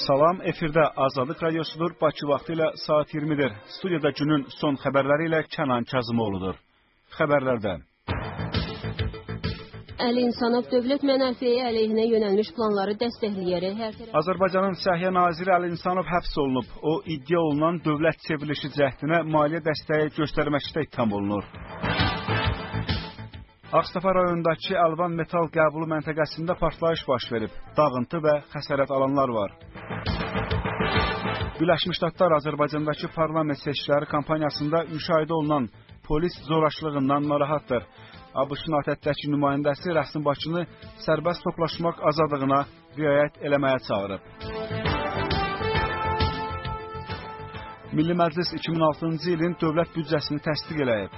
Salam, efirdə Azadlıq Radiosudur. Bakı vaxtı ilə saat 20-dir. Studiyada günün son xəbərləri ilə Kənan Kazımoğludur. Xəbərlərdə. Əli İnsanov dövlət mənafeyi əleyhinə yönəlmiş planları dəstəkləyərək Azərbaycanın Səhiyyə Naziri Əli İnsanov həbs olunub. O, iddia olunan dövlət çevrilişi cəhdinə maliyyə dəstəyi göstərməkdə ittiham olunur. Ağstafa rayonundakı Əlvan Metal qəbulu məntəqəsində partlayış baş verib. Dağıntı və xəsarət alanlar var. Birləşmiş Ştatlar Azərbaycandakı parlament seçkiləri kampaniyasında müşahidə olunan polis zorakılığından narahatdır. ABŞ-ın ATƏT-dəki nümayəndəsi Rəsmi Bakını sərbəst toplaşmaq azadlığına riayət eləməyə çağırıb. Milli Məclis 2006-cı ilin dövlət büdcəsini təsdiq eləyib.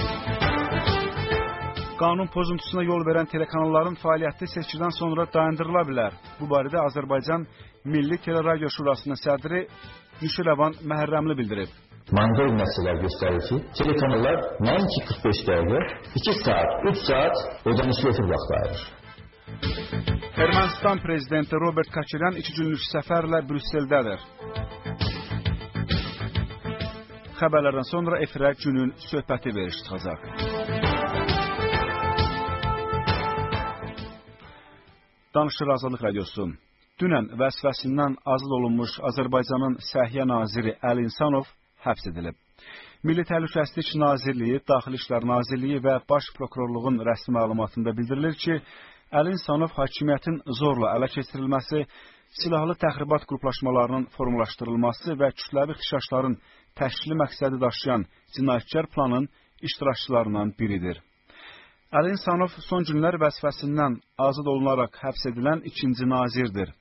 Qanun pozuntusuna yol verən telekanalların fəaliyyəti seçkidən sonra dayandırıla bilər. Bu barədə Azərbaycan Milli Teleradyo Şurasının sədri Nüşirəvan Məhərrəmli bildirib. Manqol məsələlər göstərir ki, telekanallar nəinki 45 dəqiqə, 2 saat, 3 saat ödənişli efir vaxtı ayırır. Ermənistan prezidenti Robert Koçaryan 2 günlük səfərlə Brüsseldədir. Xəbərlərdən sonra efirə günün söhbəti veriş çıxacaq. Danışır Azadlıq Radiosu. Dünən vəzifəsindən azad olunmuş Azərbaycanın Səhiyyə Naziri Əli İnsanov həbs edilib. Milli Təhlükəsizlik Nazirliyi, Daxili İşlər Nazirliyi və Baş Prokurorluğun rəsmi məlumatında bildirilir ki, Əli İnsanov hakimiyyətin zorla ələ keçirilməsi, silahlı təxribat qruplaşmalarının formalaşdırılması və kütləvi ixtişaşların təşkili məqsədi daşıyan cinayətkar planın iştirakçılarından biridir. Əli İnsanov son günlər vəzifəsindən azad olunaraq həbs edilən ikinci nazirdir.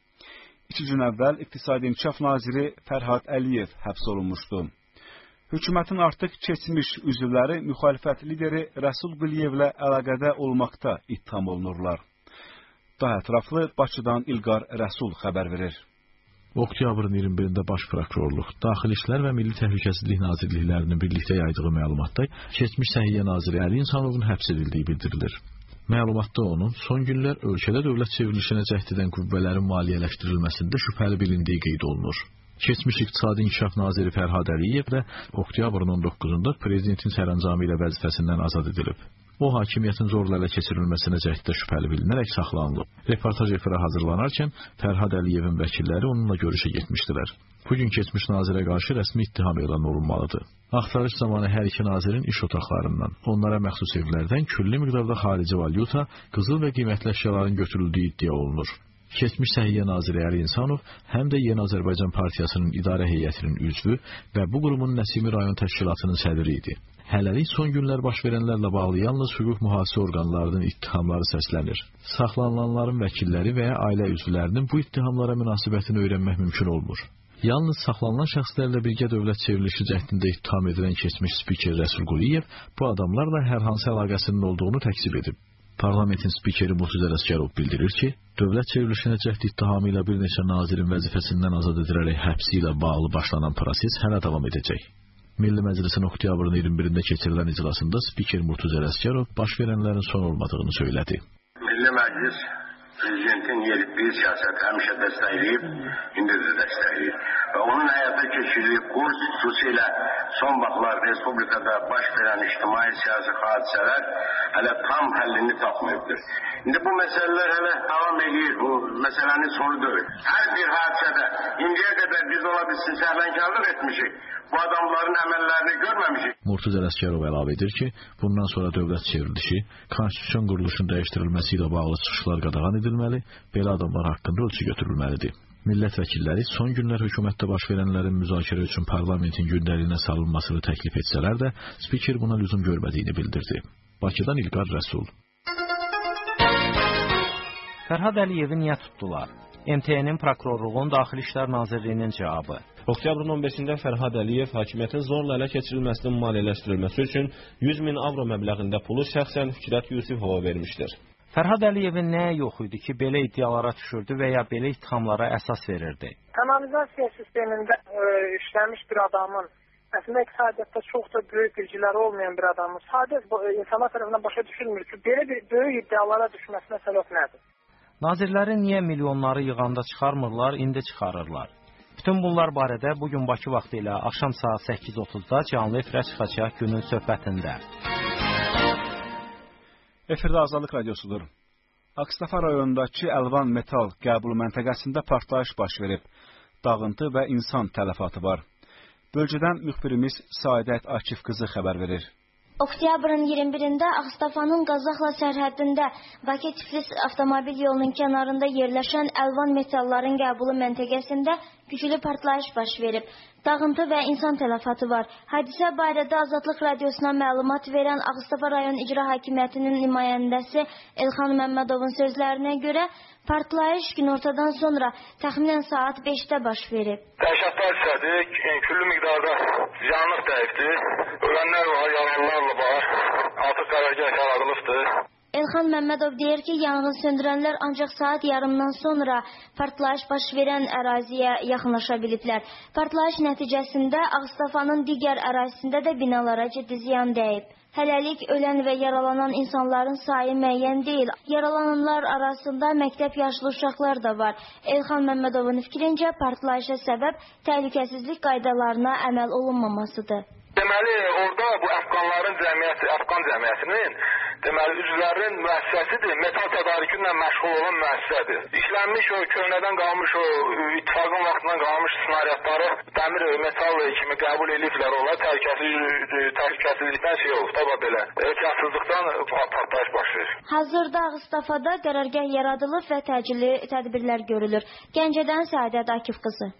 2 gün əvvəl İqtisadi İnkişaf Naziri Fərhad Əliyev həbs olunmuşdu. Hökumətin artıq keçmiş üzvləri müxalifət lideri Rəsul Quliyevlə əlaqədə olmaqda ittiham olunurlar. Daha ətraflı Bakıdan İlqar Rəsul xəbər verir. Oktyabrın 21-də Baş Prokurorluq, Daxili İşlər və Milli Təhlükəsizlik Nazirliklərinin birlikdə yaydığı məlumatda keçmiş Səhiyyə Naziri Əli İnsanovun həbs edildiyi bildirilir. Məlumatda onun son günlər ölkədə dövlət çevrilişinə cəhd edən qüvvələrin maliyyələşdirilməsində şübhəli bilindiyi qeyd olunur. Keçmiş İqtisadi İnkişaf Naziri Fərhad Əliyev də oktyabrın 19-da prezidentin sərəncamı ilə vəzifəsindən azad edilib. O, hakimiyyətin zorla ələ keçirilməsinə cəhddə şübhəli bilinərək saxlanılıb. Reportaj efirə hazırlanarkən Fərhad Əliyevin vəkilləri onunla görüşə getmişdilər. Bugün keçmiş nazirə qarşı rəsmi ittiham elan olunmalıdır. Axtarış zamanı hər iki nazirin iş otaqlarından, onlara məxsus evlərdən külli miqdarda xarici valyuta, qızıl və qiymətli əşyaların götürüldüyü iddia olunur. Keçmiş Səhiyyə Naziri Əli İnsanov həm də Yeni Azərbaycan Partiyasının idarə heyətinin üzvü və bu qurumun Nəsimi rayon təşkilatının sədri idi. Hələlik son günlər baş verənlərlə bağlı yalnız hüquq mühafizə orqanlarının ittihamları səslənir. Saxlanılanların vəkilləri və ya ailə üzvlərinin bu ittihamlara münasibətini öyrənmək mümkün olmur. Yalnız saxlanılan şəxslərlə birgə dövlət çevrilişi cəhdində ittiham edilən keçmiş spiker Rəsul Quliyev bu adamlarla hər hansı əlaqəsinin olduğunu təkzib edib. Parlamentin spikeri Murtuzə Ələsgərov bildirir ki, dövlət çevrilişinə cəhd ittihamı ilə bir neçə nazirin vəzifəsindən azad edilərək həbsi ilə bağlı başlanan proses hələ davam edəcək. Milli Məclisin oktyabrın 21-də keçirilən iclasında spiker Murtuzə Ələsgərov baş verənlərin son olmadığını söylədi. Milli Məclis prezidentin yeritdiyi siyasəti həmişə dəstəkləyib, indi də dəstəkləyir. Və onun həyata keçirdiyi kurs xüsusilə son vaxtlar Respublikada baş verən ictimai siyasi hadisələr hələ tam həllini tapmayıbdır. İndi bu məsələlər hələ davam edir, bu məsələnin sonu deyil. Hər bir hadisədə indiyə qədər biz ola bilsin səhlənkarlıq etmişik. Bu adamların əməllərini görməmişik. Murtuzə Ələsgərov əlavə edir ki, bundan sonra dövlət çevrilişi, konstitusiyon quruluşunun dəyişdirilməsi ilə bağlı çıxışlar qadağan edilməli, belə adamlar haqqında ölçü götürülməlidir. Millət vəkilləri son günlər hökumətdə baş verənlərin müzakirə üçün parlamentin gündəliyinə salınmasını təklif etsələr də, spiker buna lüzum görmədiyini bildirdi. Bakıdan İlqar Rəsul. Fərhad Əliyevi niyə tutdular? MTN-in Prokurorluğun Daxili İşlər Nazirliyinin cavabı. Oktyabrın 15-də Fərhad Əliyev hakimiyyətin zorla ələ keçirilməsinin maliyyələşdirilməsi üçün 100 min avro məbləğində pulu şəxsən Fikrət Yusifova vermişdir. Fərhad Əliyevin nəyə yox idi ki, belə iddialara düşürdü və ya belə ittihamlara əsas verirdi? Kanalizasiya sistemində işləmiş bir adamın, əslində iqtisadiyyatda çox da böyük bilgiləri olmayan bir adamın sadəcə insanlar tərəfindən başa düşülmür ki, belə bir böyük iddialara düşməsinə səbəb nədir? Nazirləri niyə milyonları yığanda çıxarmırlar, indi çıxarırlar? Bütün bunlar barədə bugün Bakı vaxtı ilə axşam saat 8:30-da canlı efirə çıxacaq günün söhbətində. Efirdə Azadlıq Radiosudur. Ağstafa rayonundakı Əlvan Metal qəbul məntəqəsində partlayış baş verib. Dağıntı və insan tələfatı var. Bölgədən müxbirimiz Saadət Akif qızı xəbər verir. Oktyabrın 21-də Ağstafanın Qazaxla sərhəddində Bakı-Tiflis avtomobil yolunun kənarında yerləşən Əlvan Metalların qəbulu məntəqəsində güclü partlayış baş verib. Dağıntı və insan tələfatı var. Hadisə barədə Azadlıq Radiosuna məlumat verən Ağstafa rayon İcra Hakimiyyətinin nümayəndəsi Elxan Məmmədovun sözlərinə görə partlayış günortadan sonra təxminən saat 5-də baş verib. Dəhşətli hadisədir. Küllü miqdarda yanlıq dəyibdir. Ölənlər var, yaralılar var. Artıq qərargah yaradılıbdır. Elxan Məmmədov deyir ki, yanğın söndürənlər ancaq saat yarımdan sonra partlayış baş verən əraziyə yaxınlaşa biliblər. Partlayış nəticəsində Ağstafanın digər ərazisində də binalara ciddi ziyan dəyib. Hələlik ölən və yaralanan insanların sayı müəyyən deyil. Yaralananlar arasında məktəb yaşlı uşaqlar da var. Elxan Məmmədovun fikrincə partlayışa səbəb təhlükəsizlik qaydalarına əməl olunmamasıdır. Deməli, orada bu Əfqan cəmiyyətinin üzvlərinin müəssisəsidir, metal tədarükünlə məşğul olan müəssisədir. İşlənmiş o köhnədən qalmış o ittifaqın vaxtından qalmış snaryadları dəmir metal kimi qəbul ediblər, onlar təhlükəsizlikdən olub, tabi belə. Ehtiyatsızlıqdan partlayış baş verir. Hazırda Ağstafada qərargah yaradılıb və təcili tədbirlər görülür. Gəncədən Saadət Akif qızı.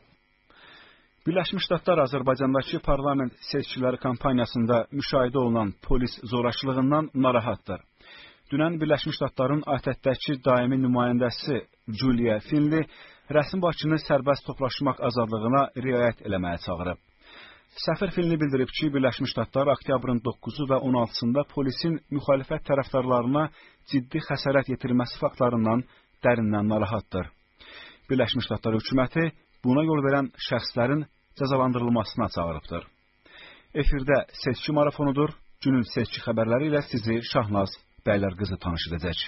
Birləşmiş Ştatlar Azərbaycandakı parlament seçkiləri kampaniyasında müşahidə olunan polis zorakılığından narahatdır. Dünən Birləşmiş Ştatların ATƏT-dəki daimi nümayəndəsi Julia Finley rəsmi Bakını sərbəst toplaşmaq azadlığına riayət eləməyə çağırıb. Səfir Finley bildirib ki, Birləşmiş Ştatlar oktyabrın 9-u və 16-sında polisin müxalifət tərəfdarlarına ciddi xəsarət yetirməsi faktlarından dərindən narahatdır. Birləşmiş Ştatlar hökuməti buna yol verən şəxslərin cəzalandırılmasına çağırıbdır. Efirdə seçki marafonudur. Günün seçki xəbərləri ilə sizi Şahnaz Bəylər qızı tanış edəcək.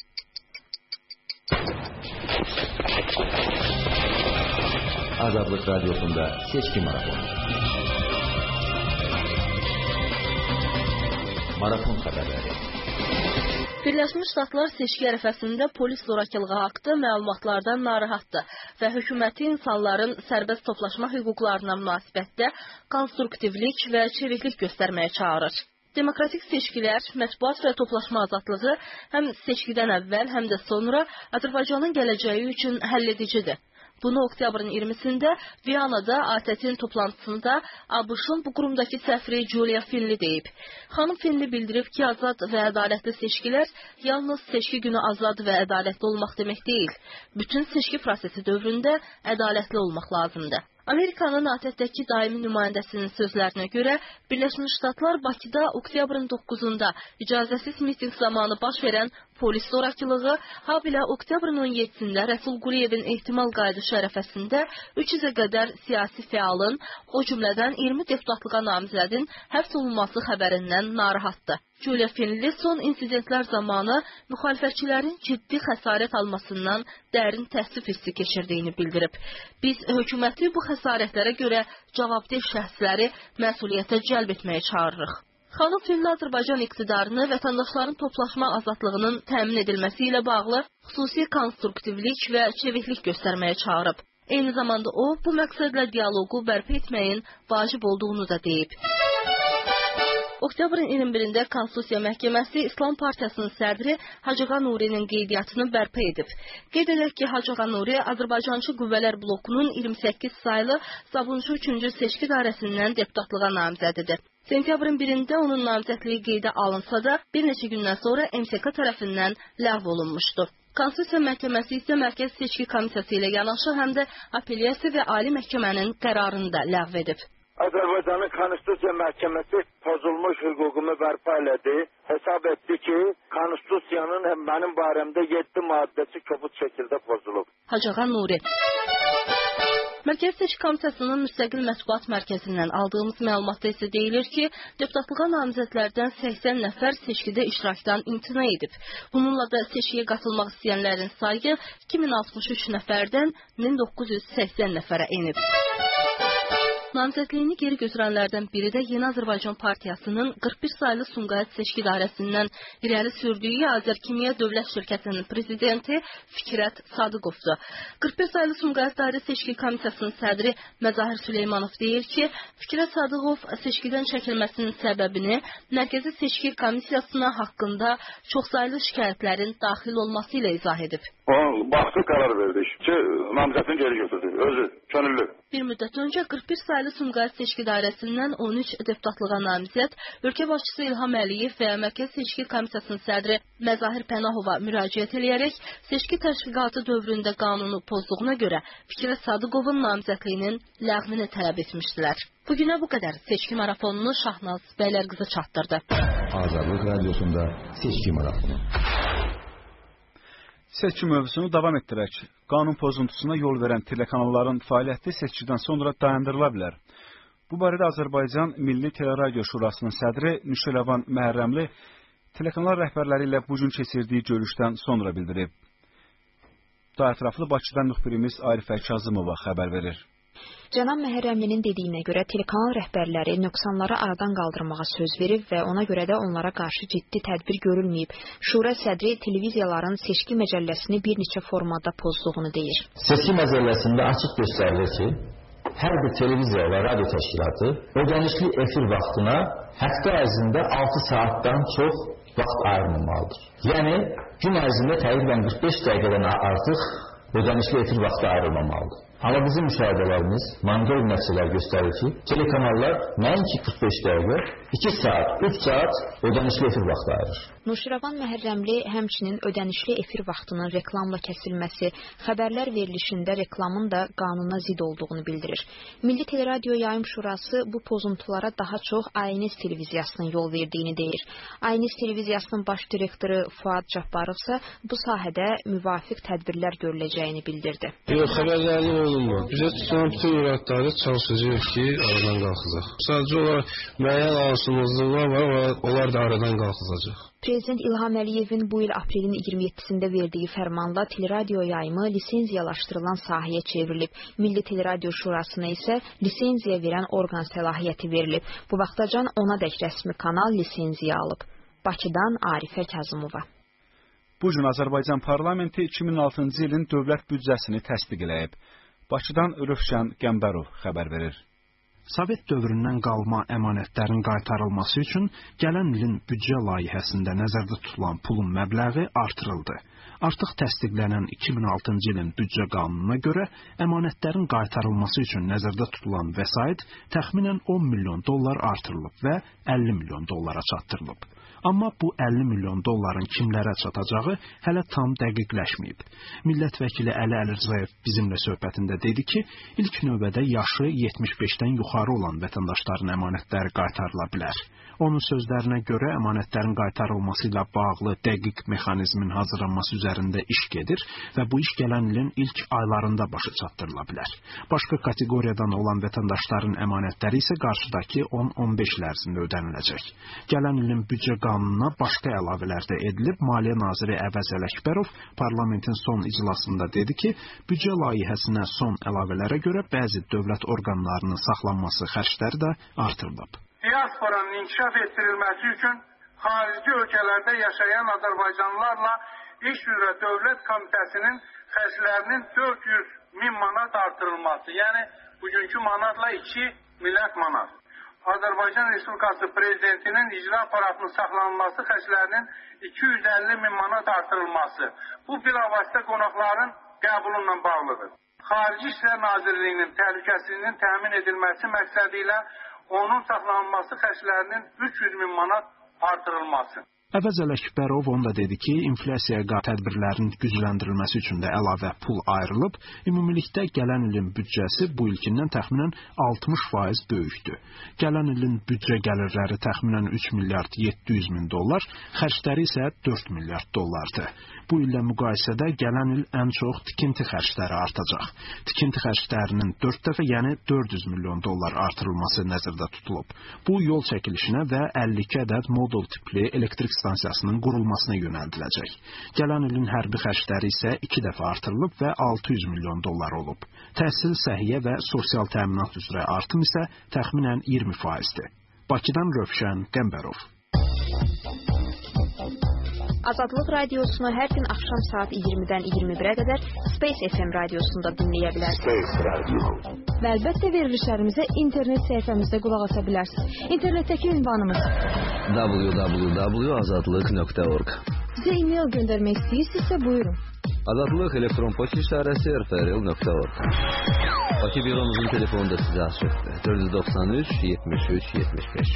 Azadlıq Radiosunda seçki marafonu. Marafon xəbərləri. Birləşmiş Ştatlar seçki ərəfəsində polis zorakılığı haqqında məlumatlardan narahatdır və hökuməti insanların sərbəst toplaşma hüquqlarına münasibətdə konstruktivlik və çeviklik göstərməyə çağırır. Demokratik seçkilər, mətbuat və toplaşma azadlığı həm seçkidən əvvəl, həm də sonra Azərbaycanın gələcəyi üçün həlledicidir. Bunu oktyabrın 20-sində Viyanada ATƏT-in toplantısında ABŞ-ın bu qurumdakı səfiri Julia Finley deyib. Xanım Finley bildirib ki, azad və ədalətli seçkilər yalnız seçki günü azad və ədalətli olmaq demək deyil. Bütün seçki prosesi dövründə ədalətli olmaq lazımdır. Amerikanın ATƏT-dəki daimi nümayəndəsinin sözlərinə görə Birləşmiş Ştatlar Bakıda oktyabrın 9-da icazəsiz miting zamanı baş verən polis zorakılığı, habelə oktyabrın 17-də Rəsul Quliyevin ehtimal qayıdışı ərəfəsində 300-ə qədər siyasi fəalın, o cümlədən 20 deputatlığa namizədin həbs olunması xəbərindən narahatdır. Julia Finley son insidentlər zamanı müxalifətçilərin ciddi xəsarət almasından dərin təəssüf hissi keçirdiyini bildirib. Biz hökuməti bu xəsarətlərə görə cavabdeh şəxsləri məsuliyyətə cəlb etməyə çağırırıq. Xanım Finley Azərbaycan iqtidarını vətəndaşların toplaşma azadlığının təmin edilməsi ilə bağlı xüsusi konstruktivlik və çeviklik göstərməyə çağırıb. Eyni zamanda o, bu məqsədlə dialoqu bərpa etməyin vacib olduğunu da deyib. Oktyabrın 21-də Konstitusiya Məhkəməsi İslam Partiyasının sədri Hacığa Nurinin qeydiyyatını bərpa edib. Qeyd edək ki, Hacığa Nuri Azərbaycançı Qüvvələr Blokunun 28 saylı Sabunçu 3-cü seçki dairəsindən deputatlığa namizədidir. Sentyabrın 1-də onun namizədliyi qeydə alınsa da, bir neçə gündən sonra MSK tərəfindən ləğv olunmuşdu. Konstitusiya Məhkəməsi isə Mərkəz Seçki Komissiyası ilə yanaşı həm də Apellyasiya və Ali Məhkəmənin qərarını da ləğv edib. Azərbaycanın Konstitusiya Məhkəməsi pozulmuş hüququmu bərpa elədi. Hesab etdi ki, Konstitusiyanın mənim barəmdə 7 maddəsi kobud şəkildə pozulub. Hacığa Nuri. Mərkəzi Seçki Komitəsinin müstəqil mətbuat mərkəzindən aldığımız məlumatda isə deyilir ki, deputatlığa namizədlərdən 80 nəfər seçkidə iştirakdan imtina edib. Bununla da seçkiyə qatılmaq istəyənlərin sayı 2063 nəfərdən 1980 nəfərə enib. Namizədliyini geri götürənlərdən biri də Yeni Azərbaycan Partiyasının 41 saylı Sumqayıt seçki idarəsindən irəli sürdüyü Azərkimya Dövlət Şirkətinin prezidenti Fikrət Sadıqovdur. 41 saylı Sumqayıt dairə seçki komitəsinin sədri Məzahir Süleymanov deyir ki, Fikrət Sadıqov seçkidən çəkilməsinin səbəbini Mərkəzi Seçki Komissiyasına haqqında çoxsaylı şikayətlərin daxil olması ilə izah edib. O baxdı, qərar verdi ki, namizədini geri götürdü, özü, könüllü. Bir müddət öncə 41 saylı Sumqayıt seçki dairəsindən 13 deputatlığa namizəd, ölkə başçısı İlham Əliyev və Mərkəzi Seçki Komissiyasının sədri Məzahir Pənahova müraciət edərək seçki təşkilatı dövründə qanunu pozduğuna görə Fikrət Sadıqovun namizədliyinin ləğvini tələb etmişdilər. Bugünə bu qədər seçki marafonunu Şahnaz Bəylərqızı çatdırdı. Azadlıq Radiosunda seçki marafonu. Seçki mövzusunu davam etdirək. Qanun pozuntusuna yol verən telekanalların fəaliyyəti seçkidən sonra dayandırıla bilər. Bu barədə Azərbaycan Milli Teleradio Şurasının sədri Nüşələvan Məhərrəmli telekanal rəhbərləri ilə bugün keçirdiyi görüşdən sonra bildirib. Daha ətraflı Bakıdan müxbirimiz Arifə Kazımova xəbər verir. Cənab Məhərrəmlinin dediyinə görə telekanal rəhbərləri nöqsanları aradan qaldırmağa söz verib və ona görə də onlara qarşı ciddi tədbir görülməyib. Şura sədri televiziyaların seçki məcəlləsini bir neçə formada pozduğunu deyir. Seçki məcəlləsində açıq göstərilir ki, hər bir televiziya və radio təşkilatı ödənişli efir vaxtına həftə ərzində 6 saatdan çox vaxt ayırmamalıdır. Yəni, gün ərzində təqribən 45 dəqiqədən artıq ödənişli efir vaxtı ayrılmamalıdır. Amma bizim müşahidələrimiz, monitör nəticələr göstərir ki, telekanallar nəinki 45 dəqiqə, 2 saat, 3 saat ödənişli efir vaxtı ayırır. Nuşiravan Məhərrəmli həmçinin ödənişli efir vaxtının reklamla kəsilməsi, xəbərlər verilişində reklamın da qanuna zid olduğunu bildirir. Milli Teleradio Yayım Şurası bu pozuntulara daha çox ANS televiziyasının yol verdiyini deyir. ANS televiziyasının baş direktoru Fuad Cabbarov isə bu sahədə müvafiq tədbirlər görüləcəyini bildirdi. Xəbərlərin olunmur. Bizə tutulan bütün müradları çalışacaq ki, aradan qalxacaq. Sadəcə olaraq müəyyən arasımızlıqlar var, onlar da aradan qalxacaq. Prezident İlham Əliyevin bu il aprelin 27-sində verdiyi fərmanla teleradio yayımı lisenziyalaşdırılan sahəyə çevrilib. Milli Teleradio Şurasına isə lisenziya verən orqan səlahiyyəti verilib. Bu vaxtacan 10-adək rəsmi kanal lisenziya alıb. Bakıdan Arifə Kazımova. Bu gün Azərbaycan Parlamenti 2006-cı ilin dövlət büdcəsini təsdiq edib. Bakıdan Rövşən Qəmbərov xəbər verir. Sovet dövründən qalma əmanətlərin qaytarılması üçün gələn ilin büdcə layihəsində nəzərdə tutulan pulun məbləği artırıldı. Artıq təsdiqlənən 2006-cı ilin büdcə qanununa görə əmanətlərin qaytarılması üçün nəzərdə tutulan vəsait təxminən 10 milyon dollar artırılıb və 50 milyon dollara çatdırılıb. Amma bu 50 milyon dolların kimlərə çatacağı hələ tam dəqiqləşməyib. Millət vəkili Əli Əlirzayev bizimlə söhbətində dedi ki, ilk növbədə yaşı 75-dən yuxarı olan vətəndaşların əmanətləri qaytarıla bilər. Onun sözlərinə görə əmanətlərin qaytarılması ilə bağlı dəqiq mexanizmin hazırlanması üzərində iş gedir və bu iş gələn ilin ilk aylarında başa çatdırıla bilər. Başqa kateqoriyadan olan vətəndaşların əmanətləri isə qarşıdakı 10-15 il ərzində ödəniləcək. Gələn ilin büdcə qanununa başqa əlavələr də edilib. Maliyyə naziri Əvəz Ələkbərov parlamentin son iclasında dedi ki, büdcə layihəsinə son əlavələrə görə bəzi dövlət orqanlarının saxlanması xərcləri də artırılıb. Diasporanın inkişaf etdirilməsi üçün xarici ölkələrdə yaşayan Azərbaycanlılarla iş üzrə Dövlət Komitəsinin xərclərinin 400 min manat artırılması, yəni bugünkü manatla 2 milyard manat. Azərbaycan Respublikası Prezidentinin icra aparatının saxlanılması xərclərinin 250 min manat artırılması. Bu bilavasitə qonaqların qəbulunla bağlıdır. Xarici İşlər Nazirliyinin təhlükəsizliyinin təmin edilməsi məqsədi ilə onun saxlanılması xərclərinin 300 min manat artırılması. Əvəz Ələkbərov onda dedi ki, inflyasiyaya qarşı tədbirlərin gücləndirilməsi üçün də əlavə pul ayrılıb, ümumilikdə gələn ilin büdcəsi bu ilkindən təxminən 60% böyükdür. Gələn ilin büdcə gəlirləri təxminən 3 milyard 700 min dollar, xərcləri isə 4 milyard dollardır. Bu illə müqayisədə gələn il ən çox tikinti xərcləri artacaq. Tikinti xərclərinin 4 dəfə, yəni 400 milyon dollar artırılması nəzərdə tutulub. Bu yol çəkilişinə və 52 ədəd modul tipli elektrik stansiyasının qurulmasına yönəldiləcək. Gələn ilin hərbi xərcləri isə 2 dəfə artırılıb və 600 milyon dollar olub. Təhsil, səhiyyə və sosial təminat üzrə artım isə təxminən 20%-dir. Bakıdan Rövşən Qəmbərov. Azadlıq radiosunu hər gün axşam saat 20-dən 21-ə qədər Space FM radiosunda dinləyə bilərsiniz. Və əlbəttə verilişlərimizə internet səhifəmizdə qulaq asa bilərsiniz. İnternetdəki ünvanımız www.azadlıq.org. Bizə e-mail göndərmək istəyirsinizsə buyurun. Azadlıq elektron poçt işarəsi rfrl.org. Bakı büromuzun telefonu da sizə açıqdır. 493 73 75.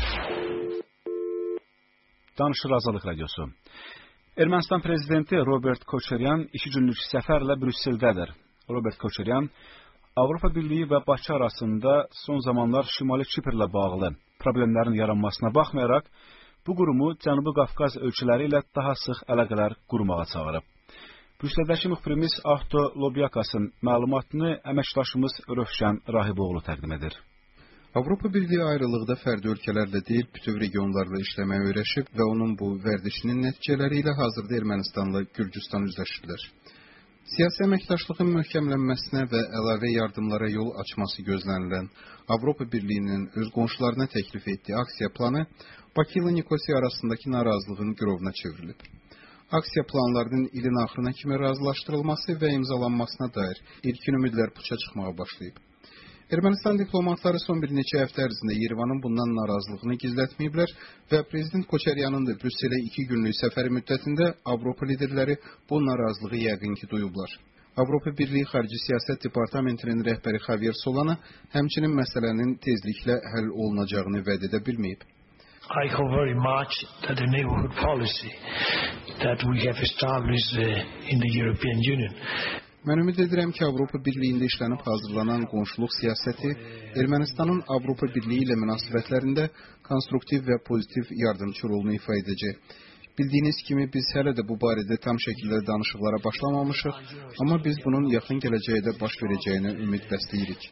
Danışır Azadlıq radiosu. Ermənistan prezidenti Robert Koçaryan 2 günlük səfərlə Brüsseldədir. Robert Koçaryan Avropa Birliyi və Bakı arasında son zamanlar Şimali Kiprlə bağlı problemlərin yaranmasına baxmayaraq, bu qurumu Cənubi Qafqaz ölkələri ilə daha sıx əlaqələr qurmağa çağırıb. Brüsseldəki müxbirimiz Ahto Lobyakasın məlumatını əməkdaşımız Rövşən Rahiboğlu təqdim edir. Avropa Birliyi ayrılıqda fərdi ölkələrlə deyil, bütöv regionlarla işləməyə öyrəşib və onun bu vərdişinin nəticələri ilə hazırda Ermənistanla Gürcüstan üzləşirlər. Siyasi əməkdaşlığın möhkəmlənməsinə və əlavə yardımlara yol açması gözlənilən Avropa Birliyinin öz qonşularına təklif etdiyi aksiya planı Bakı ilə Nikosiya arasındakı narazılığın girovuna çevrilib. Aksiya planlarının ilin axırına kimi razılaşdırılması və imzalanmasına dair ilkin ümidlər puça çıxmağa başlayıb. Ermənistan diplomatları son bir neçə həftə ərzində Yerevanın bundan narazılığını gizlətməyiblər və Prezident Koçaryanın da Brüsselə 2 günlük səfəri müddətində Avropa liderləri bu narazılığı yəqin ki duyublar. Avropa Birliyi Xarici Siyasət Departamentinin rəhbəri Javier Solana həmçinin məsələnin tezliklə həll olunacağını vəd edə bilməyib. I hope very much that the neighborhood policy that we have established in the European Union. Mən ümid edirəm ki, Avropa Birliyində işlənib hazırlanan qonşuluq siyasəti Ermənistanın Avropa Birliyi ilə münasibətlərində konstruktiv və pozitiv yardımçı rolunu ifa edəcək. Bildiyiniz kimi biz hələ də bu barədə tam şəkildə danışıqlara başlamamışıq, amma biz bunun yaxın gələcəkdə baş verəcəyinə ümid bəsləyirik.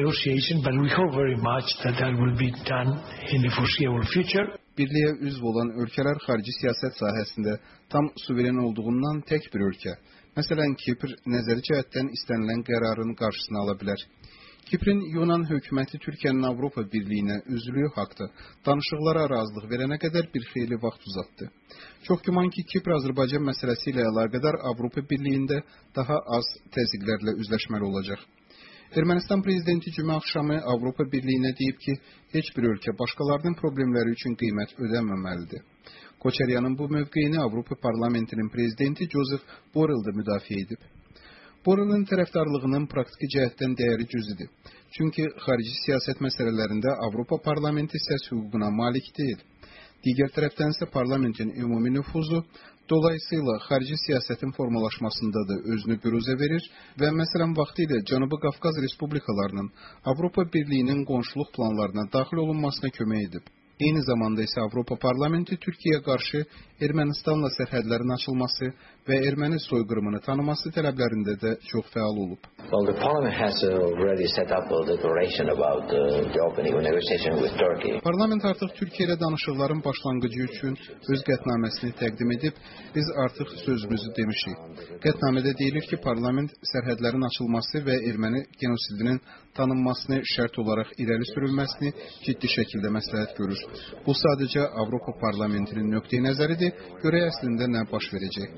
Birliyə üzv olan ölkələr xarici siyasət sahəsində tam suveren olduğundan tək bir ölkə, məsələn Kipr, nəzəri cəhətdən istənilən qərarın qarşısını ala bilər. Kiprin Yunan hökuməti Türkiyənin Avropa Birliyinə üzvlüyü haqda danışıqlara razılıq verənə qədər bir xeyli vaxt uzatdı. Çox güman ki, Kipr Azərbaycan məsələsi ilə əlaqədar Avropa Birliyində daha az təzyiqlərlə üzləşməli olacaq. Ermənistan prezidenti cümə axşamı Avropa Birliyinə deyib ki, heç bir ölkə başqalarının problemləri üçün qiymət ödəməməlidir. Koçaryanın bu mövqeyini Avropa Parlamentinin prezidenti Joseph Borrell da müdafiə edib. Borrell'ın tərəfdarlığının praktiki cəhətdən dəyəri cüzidir. Çünki xarici siyasət məsələlərində Avropa Parlamenti səs hüququna malik deyil. Digər tərəfdən isə parlamentin ümumi nüfuzu dolayısıyla xarici siyasətin formalaşmasında da özünü büruzə verir və məsələn vaxtilə Cənubi Qafqaz Respublikalarının Avropa Birliyinin qonşuluq planlarına daxil olunmasına kömək edib. Eyni zamanda isə Avropa Parlamenti Türkiyəyə qarşı Ermənistanla sərhədlərin açılması və erməni soyqırımını tanıması tələblərində də çox fəal olub. Well, the Parliament has already set up a declaration about the opening of negotiation with Turkey. Parlament artıq Türkiyə ilə danışıqların başlanğıcı üçün öz qətnaməsini təqdim edib, biz artıq sözümüzü demişik. Qətnamədə deyilir ki, parlament sərhədlərin açılması və erməni genosidinin tanınmasını şərt olaraq irəli sürülməsini ciddi şəkildə məsləhət görür. Bu sadəcə Avropa Parlamentinin nöqteyi nəzəridir, görək əslində nə baş verəcək.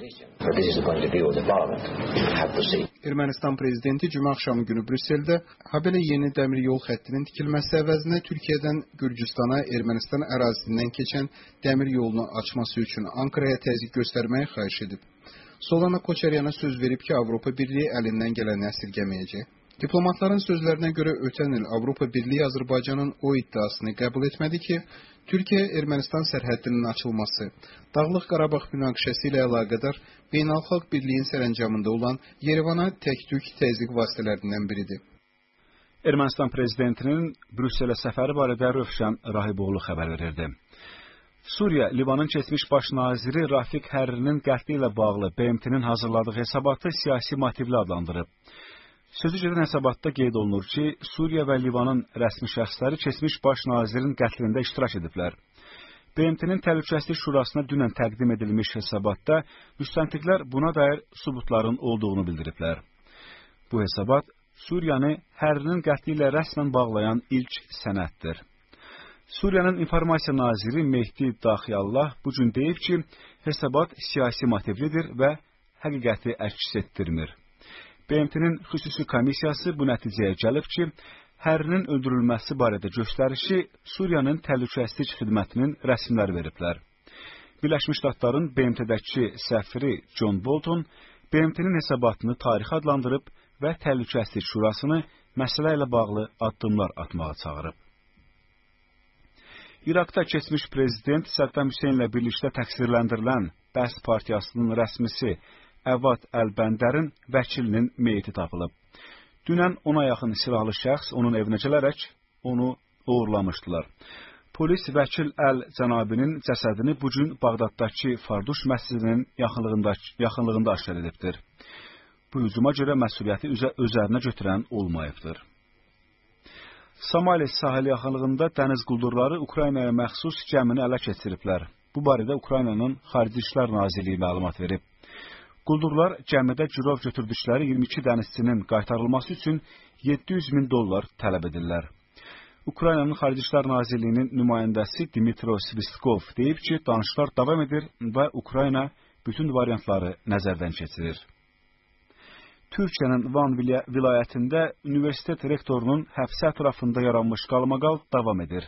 Ermənistan prezidenti cümə axşamı günü Brüsseldə habelə yeni dəmir yol xəttinin tikilməsi əvəzinə Türkiyədən Gürcüstana Ermənistan ərazisindən keçən dəmir yolunu açması üçün Ankaraya təzyiq göstərməyi xahiş edib. Solana Koçaryana söz verib ki, Avropa Birliyi əlindən gələni əsirgəməyəcək. Diplomatların sözlərinə görə ötən il Avropa Birliyi Azərbaycanın o iddiasını qəbul etmədi ki, Türkiyə-Ermənistan sərhədinin açılması, Dağlıq Qarabağ münaqişəsi ilə əlaqədar beynəlxalq birliyin sərəncamında olan Yerevana tək-tük təzyiq vasitələrindən biridir. Ermənistan prezidentinin Brüsselə səfəri barədə Rövşən Rahiboğlu xəbər verirdi. Suriya, Livanın keçmiş baş naziri Rafiq Hərrinin qətli ilə bağlı BMT-nin hazırladığı hesabatı siyasi motivli adlandırıb. Sözü gedən hesabatda qeyd olunur ki, Suriya və Livanın rəsmi şəxsləri keçmiş baş nazirin qətlində iştirak ediblər. BMT-nin Təhlükəsizlik Şurasına dünən təqdim edilmiş hesabatda müstəntiqlər buna dair sübutların olduğunu bildiriblər. Bu hesabat Suriyanı Hərrinin qətli ilə rəsmən bağlayan ilk sənəddir. Suriyanın informasiya naziri Mehdi Daxiyallah bu gün deyib ki, hesabat siyasi motivlidir və həqiqəti əks etdirmir. BMT-nin xüsusi komissiyası bu nəticəyə gəlib ki, Hərrinin öldürülməsi barədə göstərişi Suriyanın Təhlükəsizlik Xidmətinin rəsmləri veriblər. Birləşmiş Ştatların BMT-dəki səfiri John Bolton BMT-nin hesabatını tarixi adlandırıb və Təhlükəsizlik Şurasını məsələ ilə bağlı addımlar atmağa çağırıb. İraqda keçmiş prezident Səddam Hüseyn ilə birlikdə təqsirləndirilən Bəs partiyasının rəsmisi Əvad Əl-Bəndərin vəkilinin meyiti tapılıb. Dünən ona yaxın silahlı şəxs onun evinə gələrək onu uğurlamışdılar. Polis vəkil Əl-Cənabinin cəsədini bugün Bağdaddakı Farduş məscidinin yaxınlığında aşkar edibdir. Bu hücuma görə məsuliyyəti özlərinə götürən olmayıbdır. Somali sahil yaxınlığında dəniz quldurları Ukraynaya məxsus gəmini ələ keçiriblər. Bu barədə Ukraynanın Xarici İşlər Nazirliyi məlumat verib. Quldurlar gəmidə girov götürdükləri 22 dənizçinin qaytarılması üçün $700.000 tələb edirlər. Ukraynanın Xarici İşlər Nazirliyinin nümayəndəsi Dmitro Sviskov deyib ki, danışıqlar davam edir və Ukrayna bütün variantları nəzərdən keçirir. Türkiyənin Van vilayətində universitet rektorunun həbsi ətrafında yaranmış qalmaqal davam edir.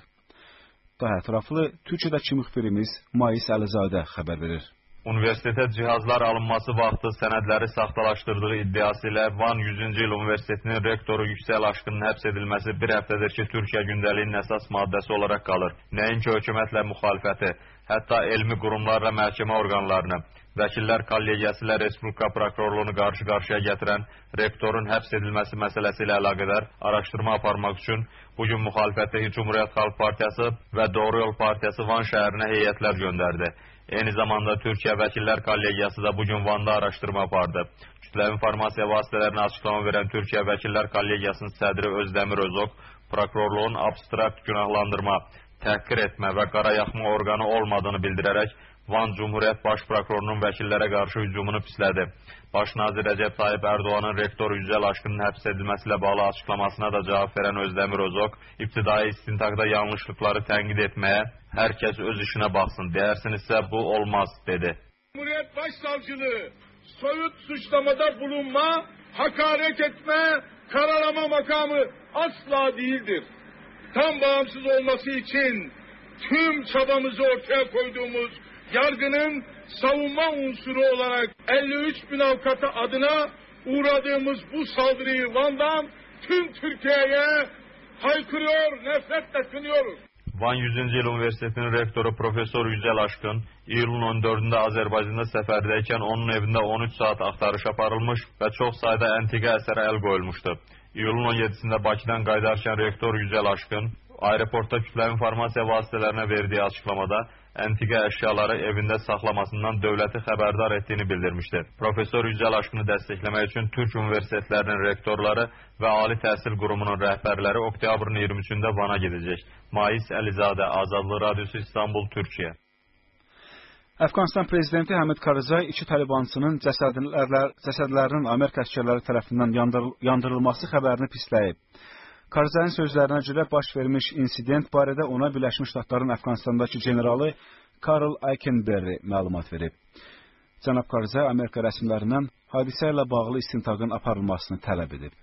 Daha ətraflı Türkiyədəki müxbirimiz Mais Əlizadə xəbər verir. Universitetə cihazlar alınması vaxtı sənədləri saxtalaşdırdığı iddiası ilə Van 100-cü il Universitetinin rektoru Yüksəl Aşqının həbs edilməsi bir həftədir ki, Türkiyə gündəliyinin əsas maddəsi olaraq qalır. Nəinki hökumətlə müxalifəti, hətta elmi qurumlarla məhkəmə orqanlarını, Vəkillər Kollegiyası ilə Respublika Prokurorluğunu qarşı-qarşıya gətirən rektorun həbs edilməsi məsələsi ilə əlaqədar araşdırma aparmaq üçün bugün müxalifətdəki Cumhuriyyət Xalq Partiyası və Doğru Yol Partiyası Van şəhərinə heyətlər göndərdi. Eyni zamanda Türkiyə Vəkillər Kollegiyası da bugün Van'da araşdırma apardı. Kütləvi informasiya vasitələrinə açıqlama verən Türkiyə Vəkillər Kollegiyasının sədri Özdəmir Özok, prokurorluğun abstrakt günahlandırma, təhqir etmə və qarayaxma orqanı olmadığını bildirərək Van Cumhuriyyət Baş Prokurorunun vəkillərə qarşı hücumunu pislədi. Baş nazir Rəcəb Tayyip Ərdoğanın rektor Yücəl Aşqının həbs edilməsi ilə bağlı açıqlamasına da cavab verən Özdəmir Özok, ibtidai istintaqda yanlışlıqları tənqid etməyə hər kəs öz işinə baxsın, deyərsinizsə bu olmaz, dedi. Cumhuriyet Başsavcılığı soyut suçlamada bulunma, hakaret etme, karalama makamı asla değildir. Tam bağımsız olması için tüm çabamızı ortaya koyduğumuz yargının savunma unsuru olarak 53.000 avukatı adına uğradığımız bu saldırıyı Van'dan tüm Türkiye'ye haykırıyor, nefretle kınıyoruz. Van 100-cü il Üniversitetinin rektoru Profesör Yücəl Aşqın iyulun 14-də Azərbaycanda səfərdəykən onun evində 13 saat axtarış aparılmış və çox sayda əntiqə əsərə əl qoyulmuşdu. İyulun 17-sində Bakıdan qayıdarkən rektor Yücəl Aşqın aeroportda kütləvi informasiya vasitələrinə verdiyi açıqlamada əntiqə əşyaları evində saxlamasından dövləti xəbərdar etdiyini bildirmişdi. Profesör Yücəl Aşqını dəstəkləmək üçün Türk universitetlərinin rektorları və Ali Təhsil Qurumunun rəhbərləri oktyabrın 23-də Vana gedəcək. Mais Əlizadə, Azadlıq Radiosu, İstanbul, Türkiyə. Əfqanistan prezidenti Həmid Karzay iki talibançının cəsədlərinin Amerika əsgərləri tərəfindən yandırılması xəbərini pisləyib. Karzayın sözlərinə görə baş vermiş insident barədə ona Birləşmiş Ştatların Əfqanistandakı generalı Karl Eikenberry məlumat verib. Cənab Karzay Amerika rəsmilərindən hadisə ilə bağlı istintaqın aparılmasını tələb edib.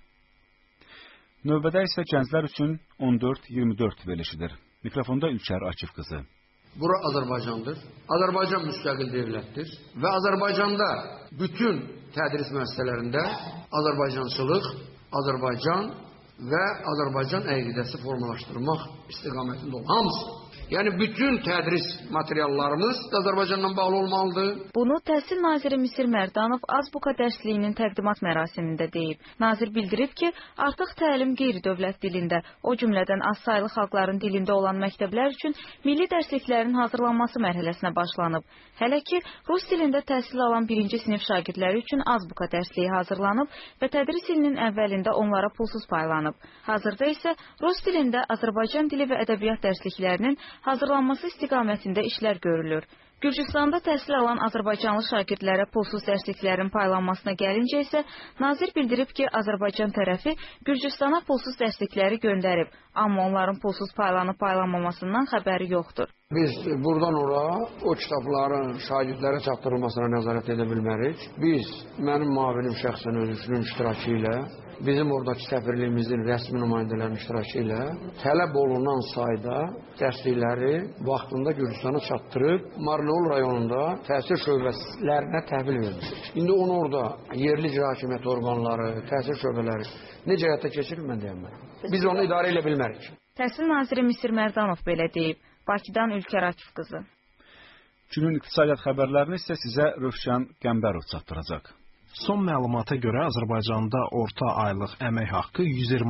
Növbədə isə gənclər üçün 14-24 verilişidir. Mikrofonda Ülkər Akif qızı. Bura Azərbaycandır. Azərbaycan müstəqil devlətdir və Azərbaycanda bütün tədris müəssisələrində Azərbaycançılıq Azərbaycan və Azərbaycan əqidəsi formalaşdırmaq istiqamətində olan hamısı. Yəni bütün tədris materiallarımız Azərbaycanla bağlı olmalıdır. Bunu Təhsil naziri Misir Mərdanov Azbuka dərsliyinin təqdimat mərasimində deyib. Nazir bildirib ki, artıq təlim qeyri-dövlət dilində, o cümlədən azsaylı xalqların dilində olan məktəblər üçün milli dərsliklərin hazırlanması mərhələsinə başlanıb. Hələ ki, rus dilində təhsil alan 1-ci sinif şagirdləri üçün Azbuka dərsliyi hazırlanıb və tədris ilinin əvvəlində onlara pulsuz paylanıb. Hazırda isə rus dilində Azərbaycan dili və ədəbiyyat dərsliklərinin hazırlanması istiqamətində işlər görülür. Gürcüstanda təhsil alan azərbaycanlı şagirdlərə pulsuz dərsliklərin paylanmasına gəlincə isə nazir bildirib ki, Azərbaycan tərəfi Gürcüstana pulsuz dərslikləri göndərib, amma onların pulsuz paylanıb-paylanmamasından xəbəri yoxdur. Biz buradan ora o kitabların şagirdlərə çatdırılmasına nəzarət edə bilmərik. Biz, mənim müavinim şəxsən özünün iştirakı ilə, bizim oradakı səfirliyimizin rəsmi nümayəndələrin iştirakı ilə tələb olunan sayda dərslikləri vaxtında Gürcüstana çatdırıb Marlol rayonunda təhsil şöbələrinə təhvil vermişik. İndi onu orada yerli icra hakimiyyəti orqanları, təhsil şöbələri necə həyata keçirir, mən deyəməm. Biz onu idarə edə bilmərik. Təhsil naziri Misir Mərdanov belə deyib. Bakıdan Ülkər Akif qızı. Günün iqtisadiyyat xəbərlərini isə sizə Rövşən Qəmbərov çatdıracaq. Son məlumata görə Azərbaycanda orta aylıq əmək haqqı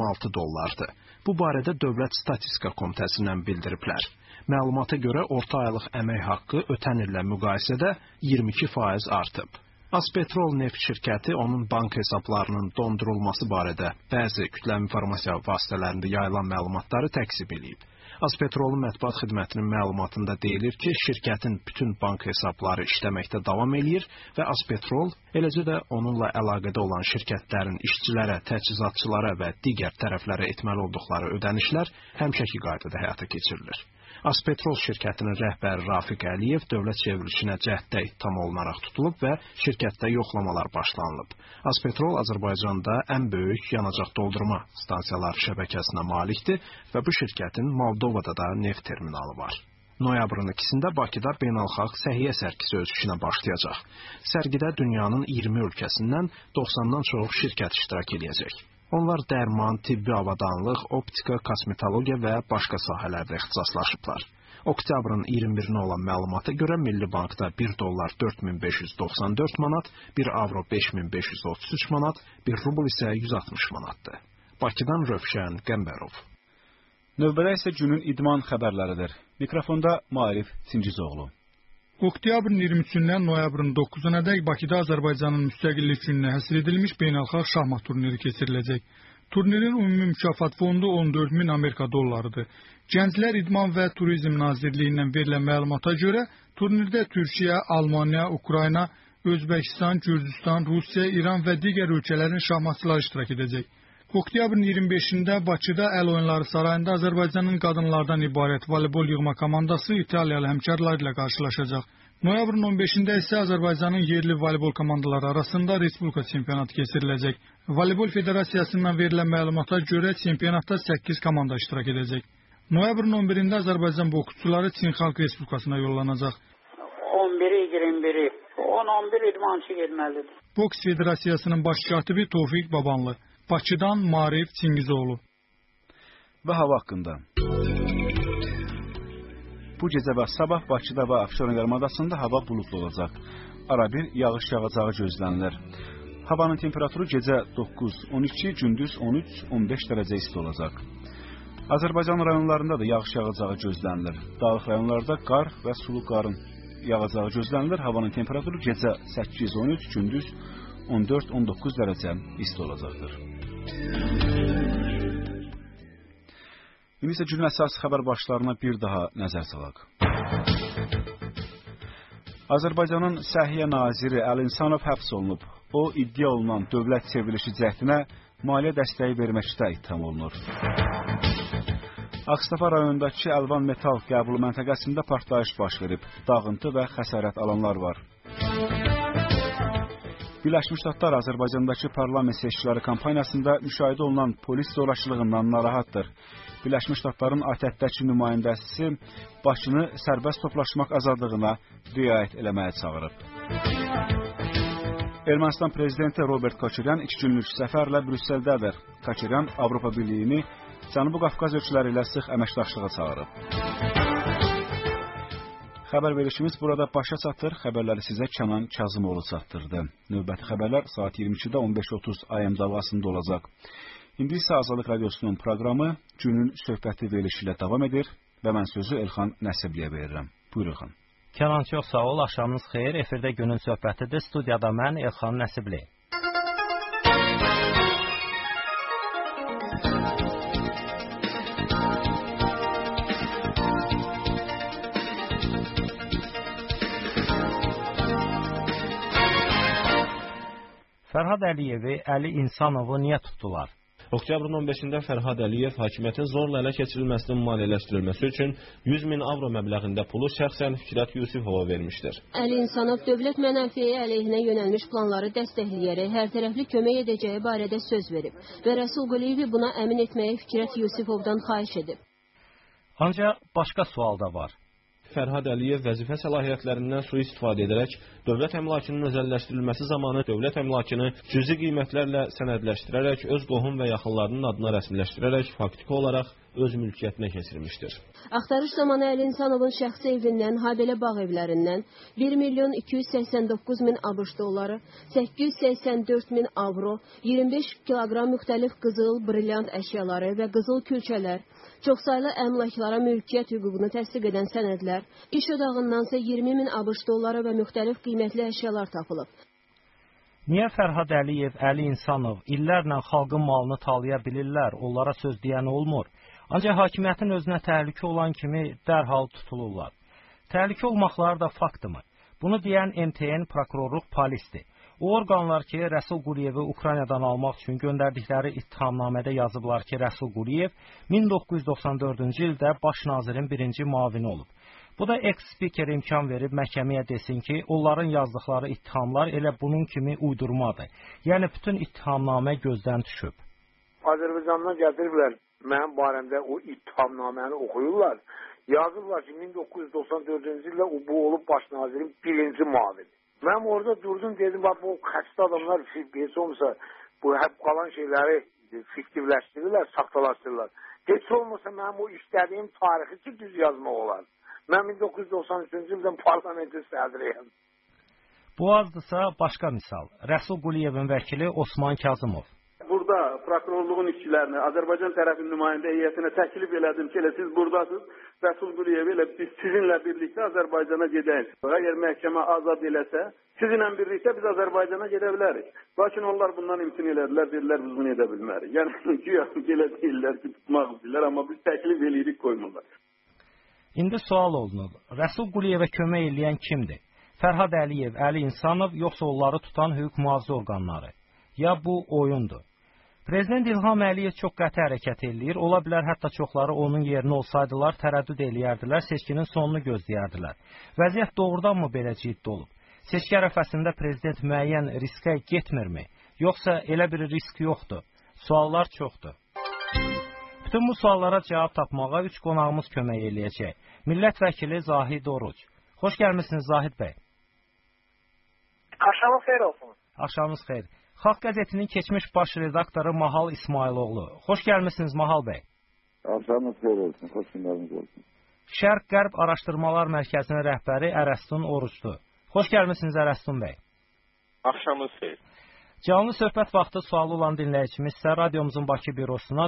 $126. Bu barədə Dövlət Statistika Komitəsindən bildiriblər. Məlumata görə orta aylıq əmək haqqı ötən illə müqayisədə 22% artıb. Azpetrol neft şirkəti onun bank hesablarının dondurulması barədə bəzi kütləvi informasiya vasitələrində yayılan məlumatları təkzib edib. Azpetrolun mətbuat xidmətinin məlumatında deyilir ki, şirkətin bütün bank hesabları işləməkdə davam eləyir və Azpetrol, eləcə də onunla əlaqədə olan şirkətlərin işçilərə, təchizatçılara və digər tərəflərə etməli olduqları ödənişlər həmişəki qaydada həyata keçirilir. Azpetrol şirkətinin rəhbəri Rafiq Əliyev dövlət çevrilişinə cəhddə ittiham olunaraq tutulub və şirkətdə yoxlamalar başlanılıb. Azpetrol Azərbaycanda ən böyük yanacaq doldurma stansiyaları şəbəkəsinə malikdir və bu şirkətin Moldovada da neft terminalı var. Noyabrın 2-də Bakıda beynəlxalq səhiyyə sərgisi öz işinə başlayacaq. Sərgidə dünyanın 20 ölkəsindən 90-dan çox şirkət iştirak edəcək. Onlar dərman, tibbi avadanlıq, optika, kosmetologiya və başqa sahələrdə ixtisaslaşıblar. Oktyabrın 21-nə olan məlumata görə Milli Bankda $1 4594 manat, 1 avro 5533 manat, 1 rubl isə 160 manatdır. Bakıdan Rövşən Qəmbərov. Növbədə isə günün idman xəbərləridir. Mikrofonda Maarif Çingizoğlu. Oktyabrın 23-dən noyabrın 9-na dək Bakıda Azərbaycanın müstəqillik gününə həsr edilmiş beynəlxalq şahmat turniri keçiriləcək. Turnirin ümumi mükafat fondu 14.000 Amerika dollarıdır. Gənclər İdman və Turizm Nazirliyindən verilən məlumata görə turnirdə Türkiyə, Almaniya, Ukrayna, Özbəkistan, Gürcüstan, Rusiya, İran və digər ölkələrin şahmatçıları iştirak edəcək. Oktyabrın 25-də Bakıda Əl Oyunları Sarayında Azərbaycanın qadınlardan ibarət voleybol yığma komandası İtaliyalı həmkarları ilə qarşılaşacaq. Noyabrın 15-də isə Azərbaycanın yerli voleybol komandaları arasında Respublika çempionatı keçiriləcək. Voleybol Federasiyasından verilən məlumata görə çempionatda 8 komanda iştirak edəcək. Noyabrın 11-də Azərbaycan boksçuları Çin Xalq Respublikasına yollanacaq. 11-i, 21-i, 10-11 idmançı getməlidir. Boks Federasiyasının baş katibi Tofiq Babanlı. Bakıdan Maarif Çingizoğlu. Və hava haqqında. Bu gecə və sabah Bakıda və Abşeron yarımadasında hava buludlu olacaq. Arabir yağış yağacağı gözlənilir. Havanın temperaturu gecə 9-12, gündüz 13-15 dərəcə isti olacaq. Azərbaycan rayonlarında da yağış yağacağı gözlənilir. Dağlıq rayonlarda qar və sulu qarın yağacağı gözlənilir. Havanın temperaturu gecə 8-13, gündüz 14-19 dərəcə isti olacaqdır. İndi isə günün əsas xəbər başlarına bir daha nəzər salaq. Azərbaycanın Səhiyyə naziri Əl İnsanov həbs olunub. O, iddia olunan dövlət çevrilişi cəhdinə maliyyə dəstəyi verməkdə ittiham olunur. Ağstafa rayonundakı Əlvan Metal qəbulu məntəqəsində partlayış baş verib. Dağıntı və xəsarət alanlar var. Birləşmiş Ştatlar Azərbaycandakı parlament seçkiləri kampaniyasında müşahidə olunan polis zorakılığından narahatdır. Birləşmiş Ştatların ATƏT-dəki nümayəndəsi Bakını sərbəst toplaşmaq azadlığına riayət eləməyə çağırıb. Ermənistan prezidenti Robert Koçaryan 2 günlük səfərlə Brüssəldədir. Koçaryan Avropa Birliyini Cənubi Qafqaz ölkələri ilə sıx əməkdaşlığa çağırıb. Xəbər verişimiz burada başa çatır. Xəbərləri sizə Kənan Kazımoğlu çatdırdı. Növbəti xəbərlər saat 22-də 15:30 AM dalğasında olacaq. İndi isə Azadlıq Radiosunun proqramı Günün söhbəti verilişi ilə davam edir və mən sözü Elxan Nəsibliyə verirəm. Buyur Elxan. Kənan, çox sağ ol. Axşamınız xeyir. Efirdə Günün söhbətidir. Studiyada mən Elxan Nəsibli. Fərhad Əliyevi, Əli İnsanovu niyə tutdular? Oktyabrın 15-də Fərhad Əliyev hakimiyyətin zorla ələ keçirilməsinin maliyyələşdirilməsi üçün 100 min avro məbləğində pulu şəxsən Fikrət Yusifova vermişdir. Əli İnsanov dövlət mənafeyi əleyhinə yönəlmiş planları dəstəkləyərək hərtərəfli kömək edəcəyi barədə söz verib və Rəsul Quliyevi buna əmin etməyi Fikrət Yusifovdan xahiş edib. Ancaq başqa sual da var. Fərhad Əliyev vəzifə səlahiyyətlərindən sui-istifadə edərək dövlət əmlakının özəlləşdirilməsi zamanı dövlət əmlakını cüzi qiymətlərlə sənədləşdirərək öz qohum və yaxınlarının adına rəsmiləşdirərək faktiki olaraq öz mülkiyyətinə keçirmişdir. Axtarış zamanı Əli İnsanovun şəxsi evindən, habelə bağ evlərindən 1.289.000 ABŞ dolları, 884.000 avro, 25 kiloqram müxtəlif qızıl, brilyant əşyaları və qızıl külçələr, çoxsaylı əmlaklara mülkiyyət hüququnu təsdiq edən sənədlər, iş odağındansa 20.000 ABŞ dolları və müxtəlif qiymətli əşyalar tapılıb. Niyə Fərhad Əliyev, Əli İnsanov illərlə xalqın malını talaya bilirlər, onlara söz deyən olmur? Ancaq hakimiyyətin özünə təhlükə olan kimi dərhal tutulurlar. Təhlükə olmaqları da faktımı. Bunu deyən MTN prokurorluq polisdir. O orqanlar ki, Rəsul Quliyevi Ukraynadan almaq üçün göndərdikləri ittihamnamədə yazıblar ki, Rəsul Quliyev 1994-cü ildə baş nazirin birinci müavini olub. Bu da eks-spiker imkan verib məhkəməyə desin ki, onların yazdıqları ittihamlar elə bunun kimi uydurmadır. Yəni bütün ittihamnamə gözdən düşüb. Azərbaycandan gətiriblər. Mənim barəmdə o ittihamnaməni oxuyurlar. Yazırlar ki, 1994-cü ildə bu olub baş nazirin birinci müavini. Mən orada durdum, dedim, bu xəstə adamlar heç olmasa bu hep qalan şeyləri fiktivləşdirirlər, saxtalaşdırırlar. Heç olmasa mənim o işlədiyim tarixi ki, düz yazmaq olar. Mən 1993-cü ildən parlamentin sədriyəm. Bu azdırsa başqa misal. Rəsul Quliyevin vəkili Osman Kazımov. Burada prokurorluğun işçilərini, Azərbaycan tərəfinin nümayəndə heyətinə təklif elədim ki, elə siz buradasınız, Rəsul Quliyev ilə biz sizinlə birlikdə Azərbaycana gedəyik. Əgər məhkəmə azad eləsə, sizinlə birlikdə biz Azərbaycana gedə bilərik. Lakin onlar bundan imtin elədilər, dedilər biz bunu edə bilmərik. Yəni güya elə deyirlər ki, tutmaq bilirlər, amma biz təklif eləyirik, qoymurlar. İndi sual olunur. Rəsul Quliyevə kömək eləyən kimdir? Fərhad Əliyev, Əli İnsanov, yoxsa onları tutan hüquq mühafizə orqanları? Ya bu oyundur? Prezident İlham Əliyev çox qəti hərəkət eləyir. Ola bilər hətta çoxları onun yerinə olsaydılar, tərəddüd eləyərdilər, seçkinin sonunu gözləyərdilər. Vəziyyət doğrudanmı belə ciddi olub? Seçki ərəfəsində prezident müəyyən riskə getmirmi? Yoxsa elə bir risk yoxdur? Suallar çoxdur. Bütün bu suallara cavab tapmağa 3 qonağımız kömək eləyəcək. Millət vəkili Zahid Oruc. Xoş gəlmişsiniz Zahid bəy. Axşamınız xeyir olsun. Axşamınız xeyir. Xalq qəzetinin keçmiş baş redaktoru Mahal İsmailoğlu. Xoş gəlmişsiniz Mahal bəy. Axşamınız xeyir olsun. Xoş günləriniz olsun. Şərq-Qərb Araşdırmalar Mərkəzinin rəhbəri Ərəstun Orucdu. Xoş gəlmişsiniz Ərəstun bəy. Axşamınız xeyir. Canlı söhbət vaxtı sualı olan dinləyicimiz isə radiomuzun Bakı bürosuna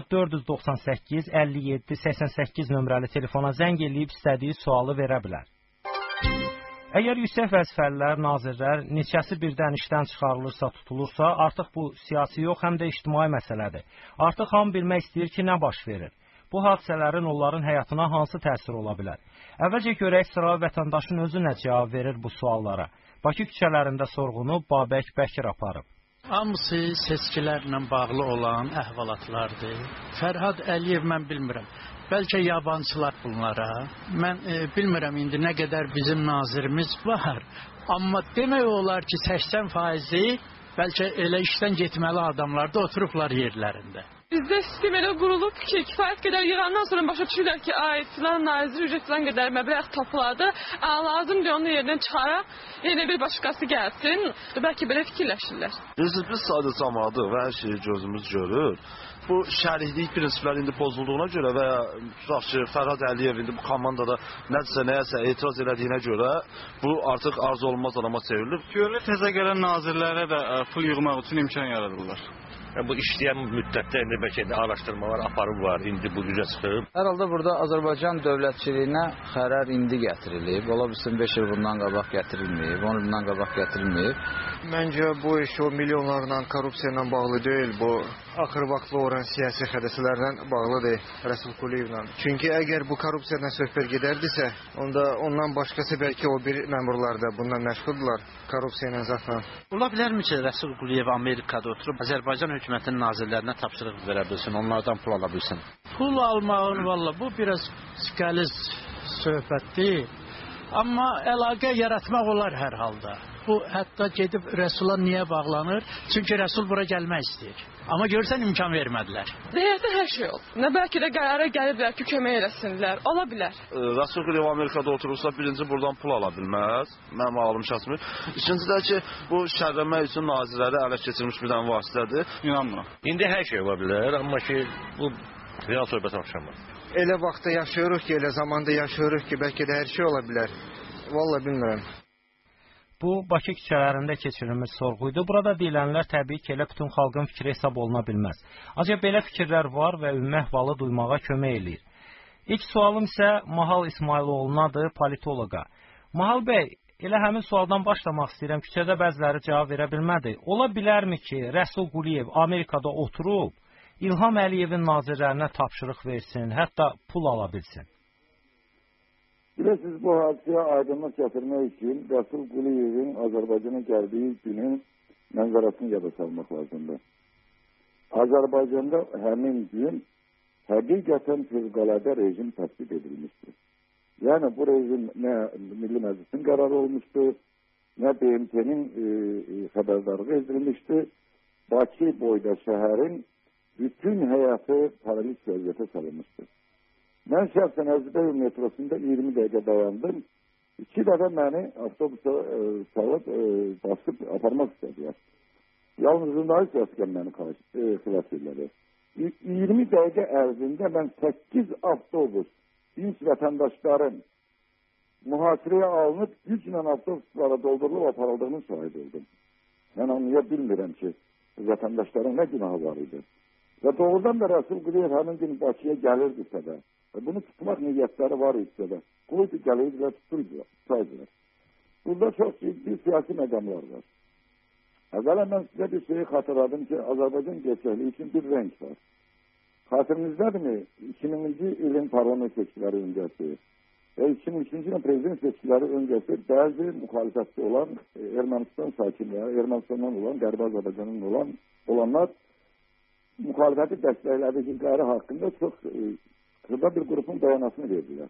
498-57-88 nömrəli telefona zəng eləyib istədiyi sualı verə bilər. Əgər yüksək vəzifəlilər, nazirlər neçəsi birdən işdən çıxarılırsa, tutulursa, artıq bu siyasi yox, həm də ictimai məsələdir. Artıq hamı bilmək istəyir ki, nə baş verir? Bu hadisələrin onların həyatına hansı təsir ola bilər? Əvvəlcə görək sıra vətəndaşın özü nə cavab verir bu suallara. Bakı küçələrində sorğunu Babək Bəkir aparıb. Hamısı seçkilərlə bağlı olan əhvalatlardır. Fərhad Əliyev mən bilmirəm. Bəlkə yabancılar bunlara. Mən bilmirəm indi nə qədər bizim nazirimiz var. Amma demək olar ki 80%-i bəlkə elə işdən getməli adamlar da oturublar yerlərində. Bizdə sistem elə qurulub ki, kifayət qədər yığandan sonra başa düşürlər ki, ay filan nazir ücret filan qədər məbləğ topladı. Lazımdır onu yerdən çıxaraq yenə bir başqası gəlsin. Bəlkə belə fikirləşirlər. Biz sadə cəmaatıq və hər şeyi gözümüz görür. Bu şəriklik prinsipləri indi pozulduğuna görə və tutaq ki, Fərhad Əliyev indi bu komandada nəyəsə etiraz elədiyinə görə bu artıq arzu olunmaz adama çevrilib. Görülür təzə gələn nazirlərə də pul yığmaq üçün imkan yaradırlar. Bu işləyən müddətdə indi bəlkə də araşdırmalar aparıblar, indi bu üzə çıxıb. Hər halda burada Azərbaycan dövlətçiliyinə xərər indi gətirilib. Ola bilsin 5 il bundan qabaq gətirilməyib, 10 il bundan qabaq gətirilməyib. Məncə bu iş o milyonlarla korrupsiya ilə bağlı deyil, bu axır vaxtlı olan siyasi hədəsələrlə bağlıdır Rəsul Quliyevlə. Çünki əgər bu korrupsiyadan söhbət gedərdisə, onda ondan başqası bəlkə o bir məmurlar da bundan məşğuldurlar korrupsiya ilə zatla. Ola bilərmi ki, Rəsul Quliyev Amerikada oturub Azərbaycan hökumətinin nazirlərinə tapşırıq verə bilsin, onlardan pul ala bilsin? Pul almağın valla bu biraz qəliz söhbətdir. Amma əlaqə yaratmaq olar hər halda. Bu hətta gedib Rəsula niyə bağlanır? Çünki Rəsul bura gəlmək istəyir. Amma görsən imkan vermədilər. Həyatda hər şey olur. Nə bəlkə də qərara gəliblər ki, kömək eləsinlər. Ola bilər. Rəsul Quliyev Amerikada oturursa birinci buradan pul ala bilməz. Mənim ağlım şəxsmi. İkincisi də ki, bu şərləmək üçün nazirləri ələ keçirmiş bir dənə vasitədir. İnanmıram. İndi hər şey ola bilər, amma ki, bu real söhbət axşamı. Elə vaxtda yaşayırıq ki, elə zamanda yaşayırıq ki, bəlkə də hər şey ola bilər. Vallahi bilmirəm. Bu, Bakı küçələrində keçirilmiş sorğuydu. Burada deyilənlər təbii ki, elə bütün xalqın fikri hesab oluna bilməz. Ancaq belə fikirlər var və ümumi əhvalı duymağa kömək eləyir. İlk sualım isə Mahal İsmailoğlunadır, politoloqa. Mahal bəy, elə həmin sualdan başlamaq istəyirəm. Küçədə bəziləri cavab verə bilmədi. Ola bilərmi ki, Rəsul Quliyev Amerikada oturub, İlham Əliyevin nazirlərinə tapşırıq versin, hətta pul ala bilsin? Bilirsiniz, bu hadisəyə aydınlıq gətirmək üçün Rəsul Quliyevin Azərbaycana gəldiyi günün mənzərəsini yada salmaq lazımdır. Azərbaycanda həmin gün həqiqətən fövqəladə rejim tətbiq edilmişdir. Yəni bu rejim nə Milli Məclisin qərarı olmuşdu, nə BMT-nin xəbərdarlığı edilmişdi. Bakı boyda şəhərin bütün həyatı paraliz vəziyyətə salınmışdır. Mən şəxsən Əzbəy metrosunda 20 dəqiqə dayandım. 2 dəfə məni avtobusa salıb basıb aparmaq istədilər. Yalnız jurnalist vəsiqəm məni xilas edildi. 20 dəqiqə ərzində mən 8 avtobus dinç vətəndaşların mühasirəyə alınıb güclə avtobuslara doldurulub aparıldığını şahid oldum. Mən anlaya bilmirəm ki, vətəndaşların nə günahı var idi. Və doğrudan da Rəsul Quliyev həmin gün Bakıya gəlirdisə də, bunu tutmaq niyyətləri var idisə də, qoydu gəlirdilə tuturdular. Burada çox ciddi siyasi məqamlar var. Əvvələ mən sizə bir şeyi xatırladım ki, Azərbaycan gerçəkliyi üçün bir renk var. Xatırınızdadır 2000-ci ilin parlament seçkiləri öncəsi və 2003-cü ilin prezident seçkiləri öncəsi bəzi müxalifətçi olan Ermənistan sakinləri, Ermənistandan olan, Qərbi Azərbaycandan olanlar müxalifəti dəstəklədikləri haqqında çox xırda bir qrupun bəyanatını verdilər.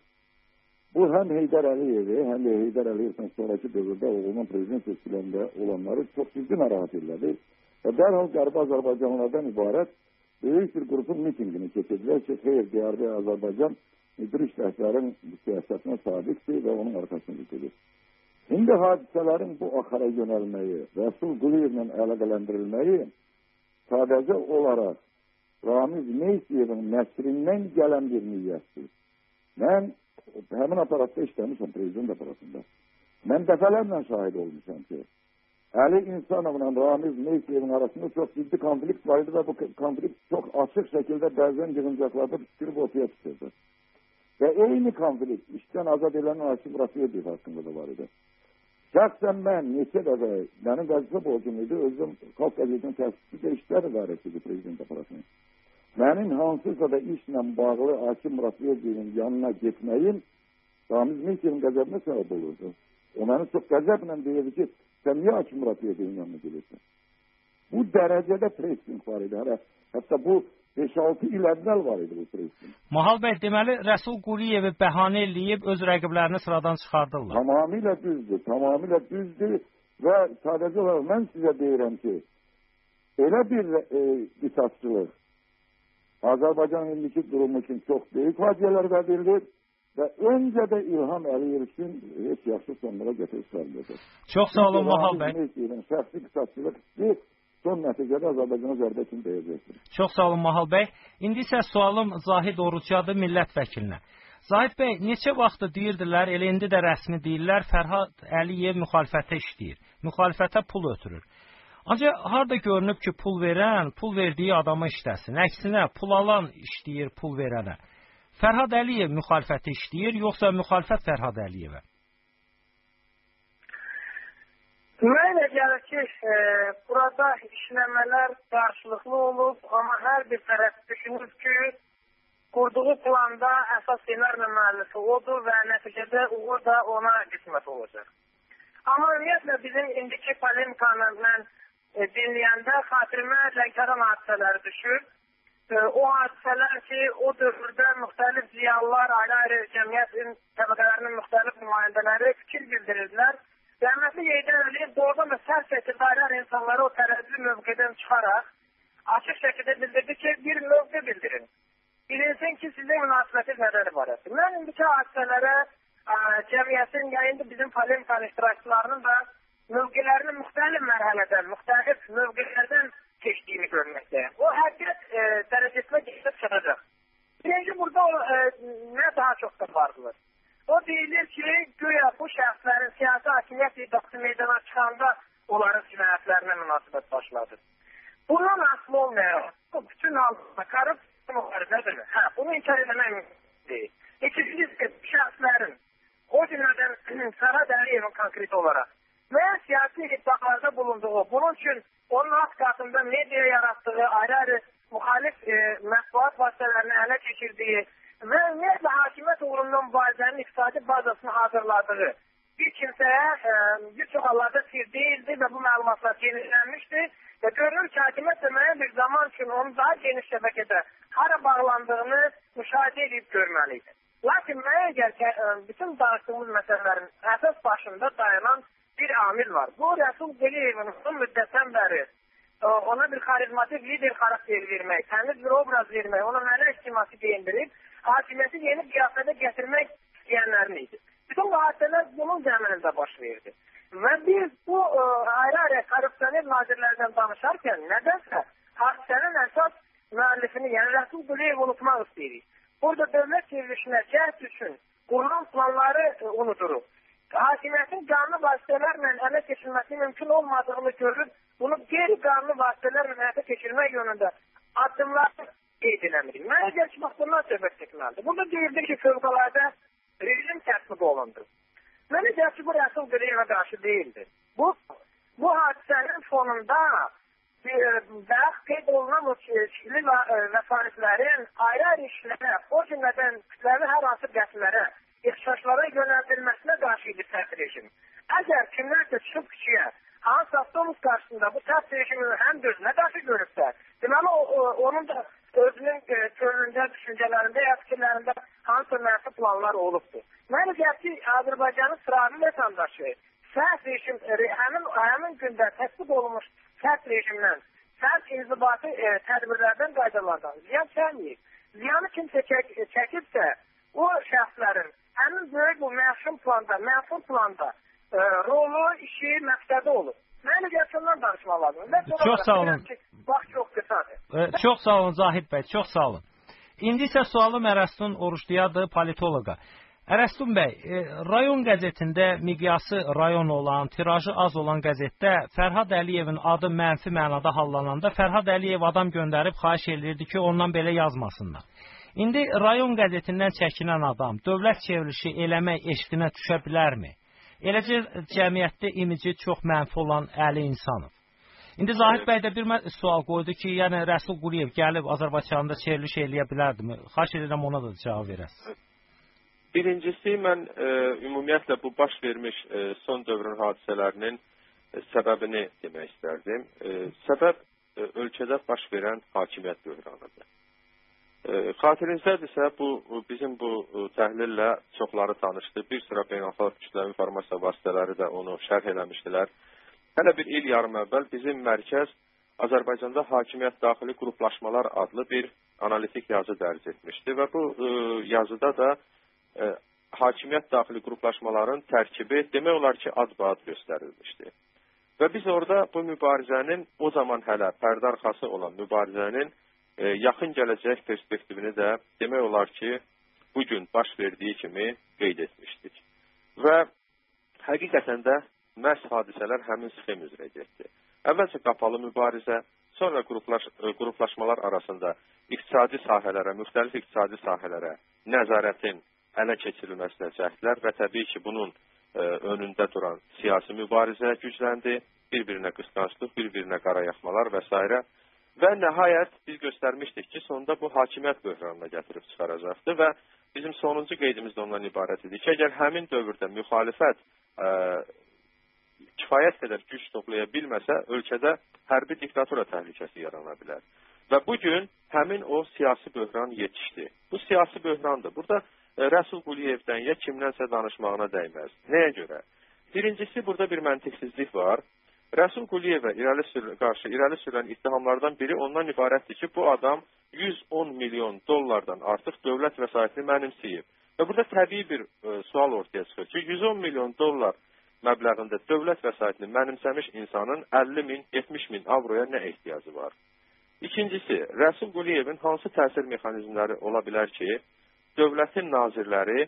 Bu həm Heydər Əliyevi, həm də Heydər Əliyevdən sonraki dövrdə olan prezident seçkilərində olanları çox ciddi narahat edilədi və dərhal Qərbi Azərbaycanlardan ibarət böyük bir qrupun mitingini keçirdilər ki, xeyr, deyərdi Azərbaycan müdrik rəhbərin siyasətinə sabitdir və onun arxasını tutur. İndi hadisələrin bu axara yönəlməyi, Rəsul Quliyevlə əlaqələndirilməyi sadəcə olaraq Ramiz Meysiyevin nəsrindən gələn bir niyyətdir. Mən həmin aparatda işləmişəm, prezident aparatında. Mən dəfələrlə şahid olmuşam ki, Əli İnsanovla Ramiz Meysiyevin arasında çox ciddi konflikt var idi və bu konflikt çox açıq şəkildə bəzən yığıncaqlarda püskürüb ortaya çıxırdı. Və eyni konflikt işdən azad edilən Hakim Rafiyev haqqında da var idi. Şəxsən mən neçə dəfə, mənim vəzifə borcum idi, özüm Xalq Qəzetinin təsisçi işlər idarəsidir prezident aparatının. Mənim hansısa da işlə bağlı Hakim Rafiyevin yanına getməyim Ramiz Meysiyevin qəzəbinə səbəb olurdu. O mənə çox qəzəblə deyirdi ki, sən niyə Hakim Rafiyevin yanına gelirsən? Bu dərəcədə pressing var idi. Hətta bu 5-6 il əvvəl var idi bu pressing. Mahal bəy, deməli Rəsul Quliyevi bəhanə eləyib öz rəqiblərini sıradan çıxardırlar. Tamamilə düzdür və sadəcə olaraq mən sizə deyirəm ki, elə bir qisasçılıq, Azərbaycan indiki durumu üçün çox böyük faciələr vədilir və öncə də İlham Əliyev üçün heç yaxşı sonlara gətirib çıxarmayacaq. Çox sağ olun Mahal bəy. Şəxsi qısaçılıq istəyir, son nəticədə Azərbaycana zərbə kimi dəyəcəkdir. Çox sağ olun Mahal bəy. İndi isə sualım Zahid Orucadır millət vəkilinə. Zahid bəy, neçə vaxtdır deyirdilər, elə indi də rəsmi deyirlər, Fərhad Əliyev müxalifətə işləyir, müxalifətə pul ötürür. Ancaq harda görünüb ki, pul verən, pul verdiyi adama işləsin. Əksinə, pul alan işləyir pul verənə. Fərhad Əliyev müxalifətə işləyir, yoxsa müxalifət Fərhad Əliyevə? Mənə gəlir ki, burada işləmələr qarşılıqlı olub, amma hər bir tərəf düşünür ki, qurduğu planda əsas ssenaryo müəllifi odur və nəticədə uğur da ona qismət olacaq. Amma ümumiyyətlə bizim indiki polemikanı mən dinləyəndə xatirimə Lənkəran hadisələri düşür. O hadisələr ki, o dövrdə müxtəlif ziyalılar, ayrı-ayrı cəmiyyətin təbəqələrinin müxtəlif nümayəndələri fikir bildirirlər. Rəhmətli Heydər Əliyev doğrudan da sərt şəkildə ayrı insanları o tərəzli mövqedən çıxaraq açıq şəkildə bildirdi ki, bir mövqe bildirin. Bilinsin ki, sizin münasibətiniz nədən ibarətdir. Mən indiki hadisələrə cəmiyyətin, ya indi bizim polemikanın iştirakçılarının da mövqelərinin müxtəlif mərhələdən, müxtəlif mövqelərdən keçdiyini görməkdəyim. O həqiqət dərəcəsinə geçib çıxacaq. Birinci, burada nə daha çox da vardır. O deyilir ki, güya bu şəxslərin siyasi hakimiyyət iddiası meydana çıxanda onların cinayətlərinə münasibət başladı. Bundan asılı olmayaraq, bütün halda korrupsiya müharibədir. Bunu inkar etmək mümkün deyil. İkincisi, şəxslərin, o cümlədən Fərhad Əliyevin konkret olaraq və siyasi iddialarda bulunduğu, bunun üçün onun alt qatında media yaratdığı, ayrı-ayrı müxalif mətbuat vasitələrini ələ keçirdiyi və ümumiyyətlə hakimiyyət uğrundan mübarizənin iqtisadi bazasını hazırladığı bir kimsəyə bir çox hallarda sir deyildi və bu məlumatlar genişlənmişdi və görünür ki, hakimiyyət də müəyyən bir zaman üçün onun daha geniş şəbəkədə hara bağlandığını müşahidə edib görməliydi. Lakin mənə gəlir ki, bütün danışdığımız məsələlərin əsas başında dayanan bir amil var. Bu, Rəsul Quliyevin uzun müddətdən bəri ona bir xarizmatik lider xarakteri vermək, təmiz bir obraz vermək, ona mələ ictiması geyindirib, hakimiyyəti yeni qiyafədə gətirmək istəyənlərin idi. Bütün bu hadisələr bunun zəminində baş verdi. Və biz bu ayrı-ayrı korrupsioner nazirlərdən danışarkən nədənsə hadisənin əsas müəllifini, yəni Rəsul Quliyev unutmaq istəyirik. Burada dövlət çevrilişinə cəhd üçün qurulan planları unuduruq. Hakimiyyətin qanuni vasitələrlə ələ keçirilməsi mümkün olmadığını görüb, bunu qeyri-qanuni vasitələrlə həyata keçirmək yönündə addımları qeyd eləmirik. Mənə gəlir ki, bundan söhbət çəkməlidir. Burada deyildir ki, fövqəladə rejim tətbiq olundu. Mənə gəlir ki, bu Rəsul Quliyevə qarşı deyildir. Bu hadisənin fonunda qeyd olunan o çirkli vəsaitlərin ayrı-ayrı işlərə, o cümlədən kütləvi hər hansı qəslərə, ixşaşlara yönəldilməsinə qarşı idi sərt rejim. Əgər kimlərsə çıxıb küçüyə, hansı avtobus qarşısında bu sərt rejimin həm gözünə qarşı görübsə, deməli onun da özünün könlündə, düşüncələrində ya fikirlərində hansısa mənfi planlar olubdur. Mənə gəlir ki, Azərbaycanın sıravi vətəndaşı sərt rejim, həmin gündə təsdiq olunmuş sərt rejimdən, sərt inzibati tədbirlərdən, qaydalardan ziyan çəkməyib. Ziyanı kimsə çəkibsə, o şəxslərin həmin böyük bu məşhum planda, mənfur planda rolu, işi, məqsədi olur. Mənə gəlsəndən danışmaq lazım. Çox sağ olun. Vaxt çox qısadır. Çox sağ olun Zahid bəy, çox sağ olun. İndi isə sualım Ərəstun Oruçluyadır, politoloqa. Ərəstun bəy, rayon qəzetində miqyası rayon olan, tirajı az olan qəzetdə Fərhad Əliyevin adı mənfi mənada hallananda Fərhad Əliyev adam göndərib xahiş edirdi ki, ondan belə yazmasınlar. İndi rayon qəzetindən çəkinən adam dövlət çevrilişi eləmək eşqinə düşə bilərmi? Eləcə cəmiyyətdə imici çox mənfi olan Əli İnsanov. İndi Zahid bəy də bir sual qoydu ki, yəni Rəsul Quliyev gəlib Azərbaycanda çevriliş eləyə bilərdimi? Xahiş edirəm ona da cavab verəsiniz. Birincisi, mən ümumiyyətlə bu baş vermiş son dövrün hadisələrinin səbəbini demək istərdim. Səbəb ölkədə baş verən hakimiyyət böhranıdır. Xatırinizdədirsə, bizim bu təhlillə çoxları tanışdı. Bir sıra beynəlxalq kütləvi informasiya vasitələri də onu şərh eləmişdilər. Hələ bir il yarım əvvəl bizim mərkəz Azərbaycanda hakimiyyət daxili qruplaşmalar adlı bir analitik yazı dərc etmişdi və bu yazıda da hakimiyyət daxili qruplaşmaların tərkibi demək olar ki, ad-ba-ad göstərilmişdi. Və biz orada bu mübarizənin o zaman hələ pərdə arxası olan mübarizənin yaxın gələcək perspektivini də demək olar ki, bugün baş verdiyi kimi qeyd etmişdik. Və həqiqətən də məhz hadisələr həmin sxem üzrə getdi. Əvvəlcə qapalı mübarizə, sonra qruplaşmalar arasında iqtisadi sahələrə, müxtəlif iqtisadi sahələrə nəzarətin ələ keçirilməsinə cəhdlər və təbii ki, bunun önündə duran siyasi mübarizə gücləndi, bir-birinə qısqanclıq, bir-birinə qarayaxmalar və s. Və nəhayət biz göstərmişdik ki, sonunda bu hakimiyyət böhranına gətirib çıxaracaqdı və bizim sonuncu qeydimiz də ondan ibarət idi ki, əgər həmin dövrdə müxalifət kifayət qədər güc toplaya bilməsə, ölkədə hərbi diktatura təhlükəsi yarana bilər. Və bugün həmin o siyasi böhran yetişdi. Bu siyasi böhrandır. Burada Rəsul Quliyevdən ya kimdənsə danışmağına dəyməz. Nəyə görə? Birincisi, burada bir məntiqsizlik var. Rəsul Quliyevə qarşı irəli sürülən ittihamlardan biri ondan ibarətdir ki, bu adam 110 milyon dollardan artıq dövlət vəsaitini mənimsəyib. Və burada təbii bir sual ortaya çıxır ki, 110 milyon dollar məbləğində dövlət vəsaitini mənimsəmiş insanın 50 min, 70 min avroya nə ehtiyacı var? İkincisi, Rəsul Quliyevin hansı təsir mexanizmləri ola bilər ki, dövlətin nazirləri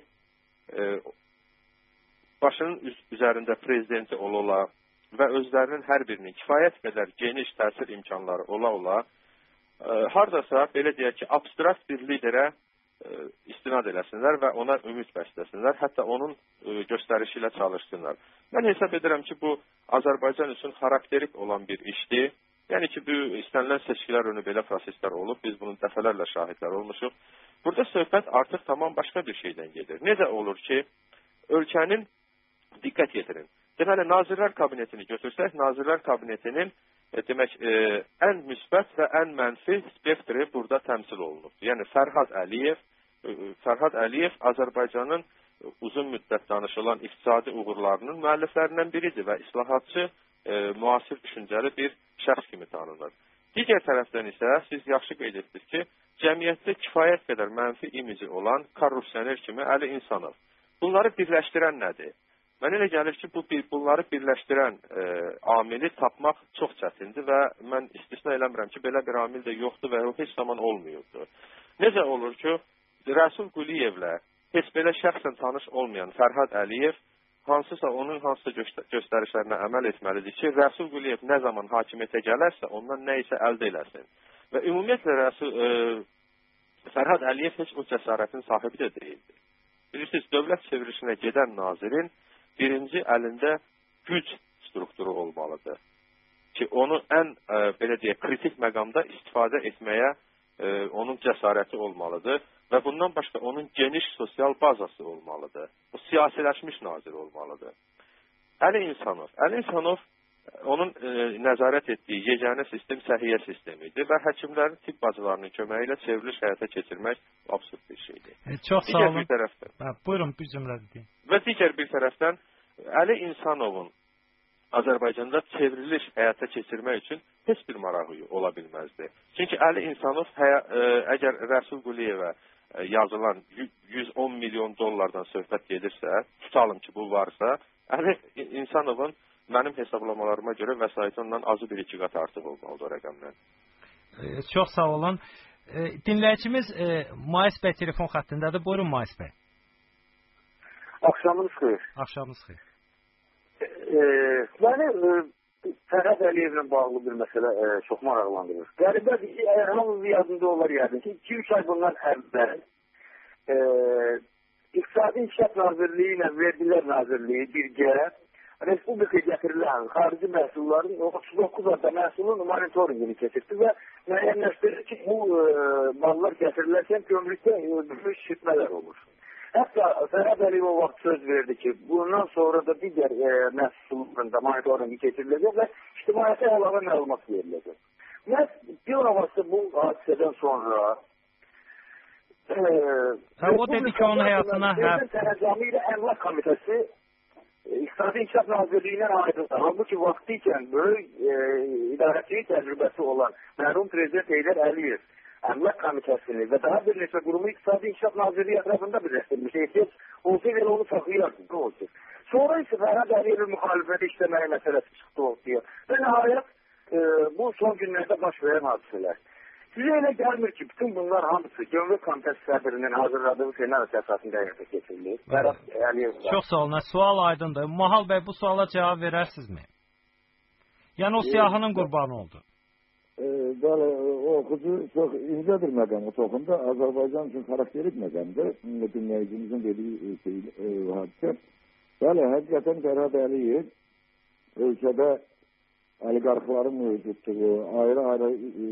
başının üzərində prezidenti ola və özlərinin hər birinin kifayət qədər geniş təsir imkanları ola, haradasa, belə deyək ki, abstrakt bir liderə istinad eləsinlər və ona ümid bəsləsinlər, hətta onun göstərişi ilə çalışsınlar. Mən hesab edirəm ki, bu Azərbaycan üçün xarakterik olan bir işdir. Yəni ki, bu istənilən seçkilər önü belə proseslər olub, biz bunun dəfələrlə şahidlər olmuşuq. Burada söhbət artıq tamam başqa bir şeydən gedir. Necə olur ki, ölkənin, diqqət yetirin, deməli, Nazirlər Kabinetini götürsək, Nazirlər Kabinetinin demək, ən müsbət və ən mənfi spektri burada təmsil olunur. Yəni, Fərhad Əliyev Azərbaycanın uzun müddət danışılan iqtisadi uğurlarının müəlliflərindən biridir və islahatçı, müasir düşüncəli bir şəxs kimi tanınır. Digər tərəfdən isə siz yaxşı qeyd etdiniz ki, cəmiyyətdə kifayət qədər mənfi imici olan korrupsioner kimi Əli İnsanov. Bunları birləşdirən nədir? Mənə elə gəlir ki, bunları birləşdirən amili tapmaq çox çətindir və mən istisna eləmirəm ki, belə bir amil də yoxdur və o heç zaman olmuyubdur. Necə olur ki, Rəsul Quliyevlə heç belə şəxsən tanış olmayan Fərhad Əliyev onun hansısa göstərişlərinə əməl etməlidir ki, Rəsul Quliyev nə zaman hakimiyyətə gələrsə, ondan nə isə əldə eləsin. Və ümumiyyətlə Fərhad Əliyev heç o cəsarətin sahibi də deyildir. Bilirsiniz, dövlət çevrilişinə gedən nazirin birinci əlində güc strukturu olmalıdır ki, onu ən, belə deyək, kritik məqamda istifadə etməyə onun cəsarəti olmalıdır və bundan başqa onun geniş sosial bazası olmalıdır. O siyasiləşmiş nazir olmalıdır. Əli İnsanov onun nəzarət etdiyi yeganə sistem səhiyyə sistemidir və həkimlərin, tibb bacılarının köməyi ilə çevriliş həyata keçirmək absurd bir şeydir. Çox sağ olun. Buyurun, bir cümlə deyin. Və digər bir tərəfdən Əli İnsanovun Azərbaycanda çevriliş həyata keçirmək üçün heç bir marağı ola bilməzdi. Çünki Əli İnsanov əgər Rəsul Quliyevə yazılan 110 milyon dollardan söhbət gedirsə, tutalım ki, bu varsa, Əli İnsanovun mənim hesablamalarıma görə vəsaiti ondan azı bir iki qat artıq olmalıdır o rəqəmdən. Çox sağ olun. Dinləyicimiz Mais bəy telefon xəttindədir. Buyurun Mais bəy. Axşamınız xeyir. Axşamınız xeyir. Məni Fərhad Əliyevlə bağlı bir məsələ çox maraqlandırır. Qəribədir ki, hamımız yadında olar yəqin ki, 2-3 ay bundan əvvəl İqtisadi İnkişaf Nazirliyi ilə Vergilər Nazirliyi birgə Respublikaya gətirilən xarici məhsulların 39 adda məhsulun monitoringini keçirdi və müəyyənləşdirir ki, bu mallar gətirilərkən gömrükdə böyük şişirtmələr olur. Hətta Fərhad Əliyev o vaxt söz verdi ki, bundan sonra da digər məhsullarında monitoringi keçiriləcək və ictimaiyyətə əlavə məlumat veriləcək. Məhz bir havası bu hadisədən sonra o dedi ki, onun həyatına Tənəzzamı ilə Əmlak Komitəsi İqtisadi İnkişaf Nazirliyindən ayrıldı. Halbuki vaxtı ikən böyük idarəçilik təcrübəsi olan mərhum Prezident Heydər Əliyev Əmlak Komitəsini və daha bir neçə qurumu İqtisadi İnkişaf Nazirliyi ətrafında birləşdirmiş. Ehtiyac olsa elə onu saxlayarsın. Ne olsun? Sonra ise Ferhat Əliyevin müxalifəti işləməyə məsələsi çıxdı ortaya. Və nəhayət bu son günlərdə baş verən hadisələr. Sizə elə gəlmir ki, bütün bunlar hamısı Gömrük Komitəsi sədrinin hazırladığı senaryo əsasında həyata keçirilir. Ferhat Əliyev. Çox sağ olun. Sual aydındır. Mahal bəy, bu suala cavab verərsinizmi? Yəni o siyahının qurbanı oldu. Bəli, o oxucu çox incə bir məqam toxundu. Azərbaycan üçün xarakterik məqamdır. Dinləyicimizin dediyi hadisə. Bəli, həqiqətən Ferhat Əliyev ölkədə oliqarxların mövcudluğu, ayrı-ayrı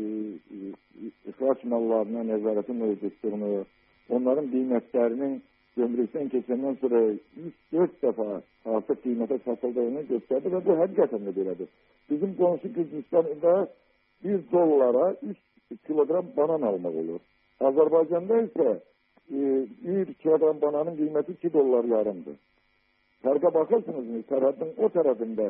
ixrac mallarına nəzarətin mövcudluğunu, onların qiymətlərinin gömrükdən keçəndən sonra 3-4 dəfə artıq qiymətə satıldığını göstərdi və bu həqiqətən də belədir. Bizim qonşu Gürcüstanda $100 3 kilogram banan almaq olur. Azərbaycanda isə 1 kilogram bananın qiyməti $2 yarımdır. Fərqə baxırsınızmı? Tərəfin o tərəfində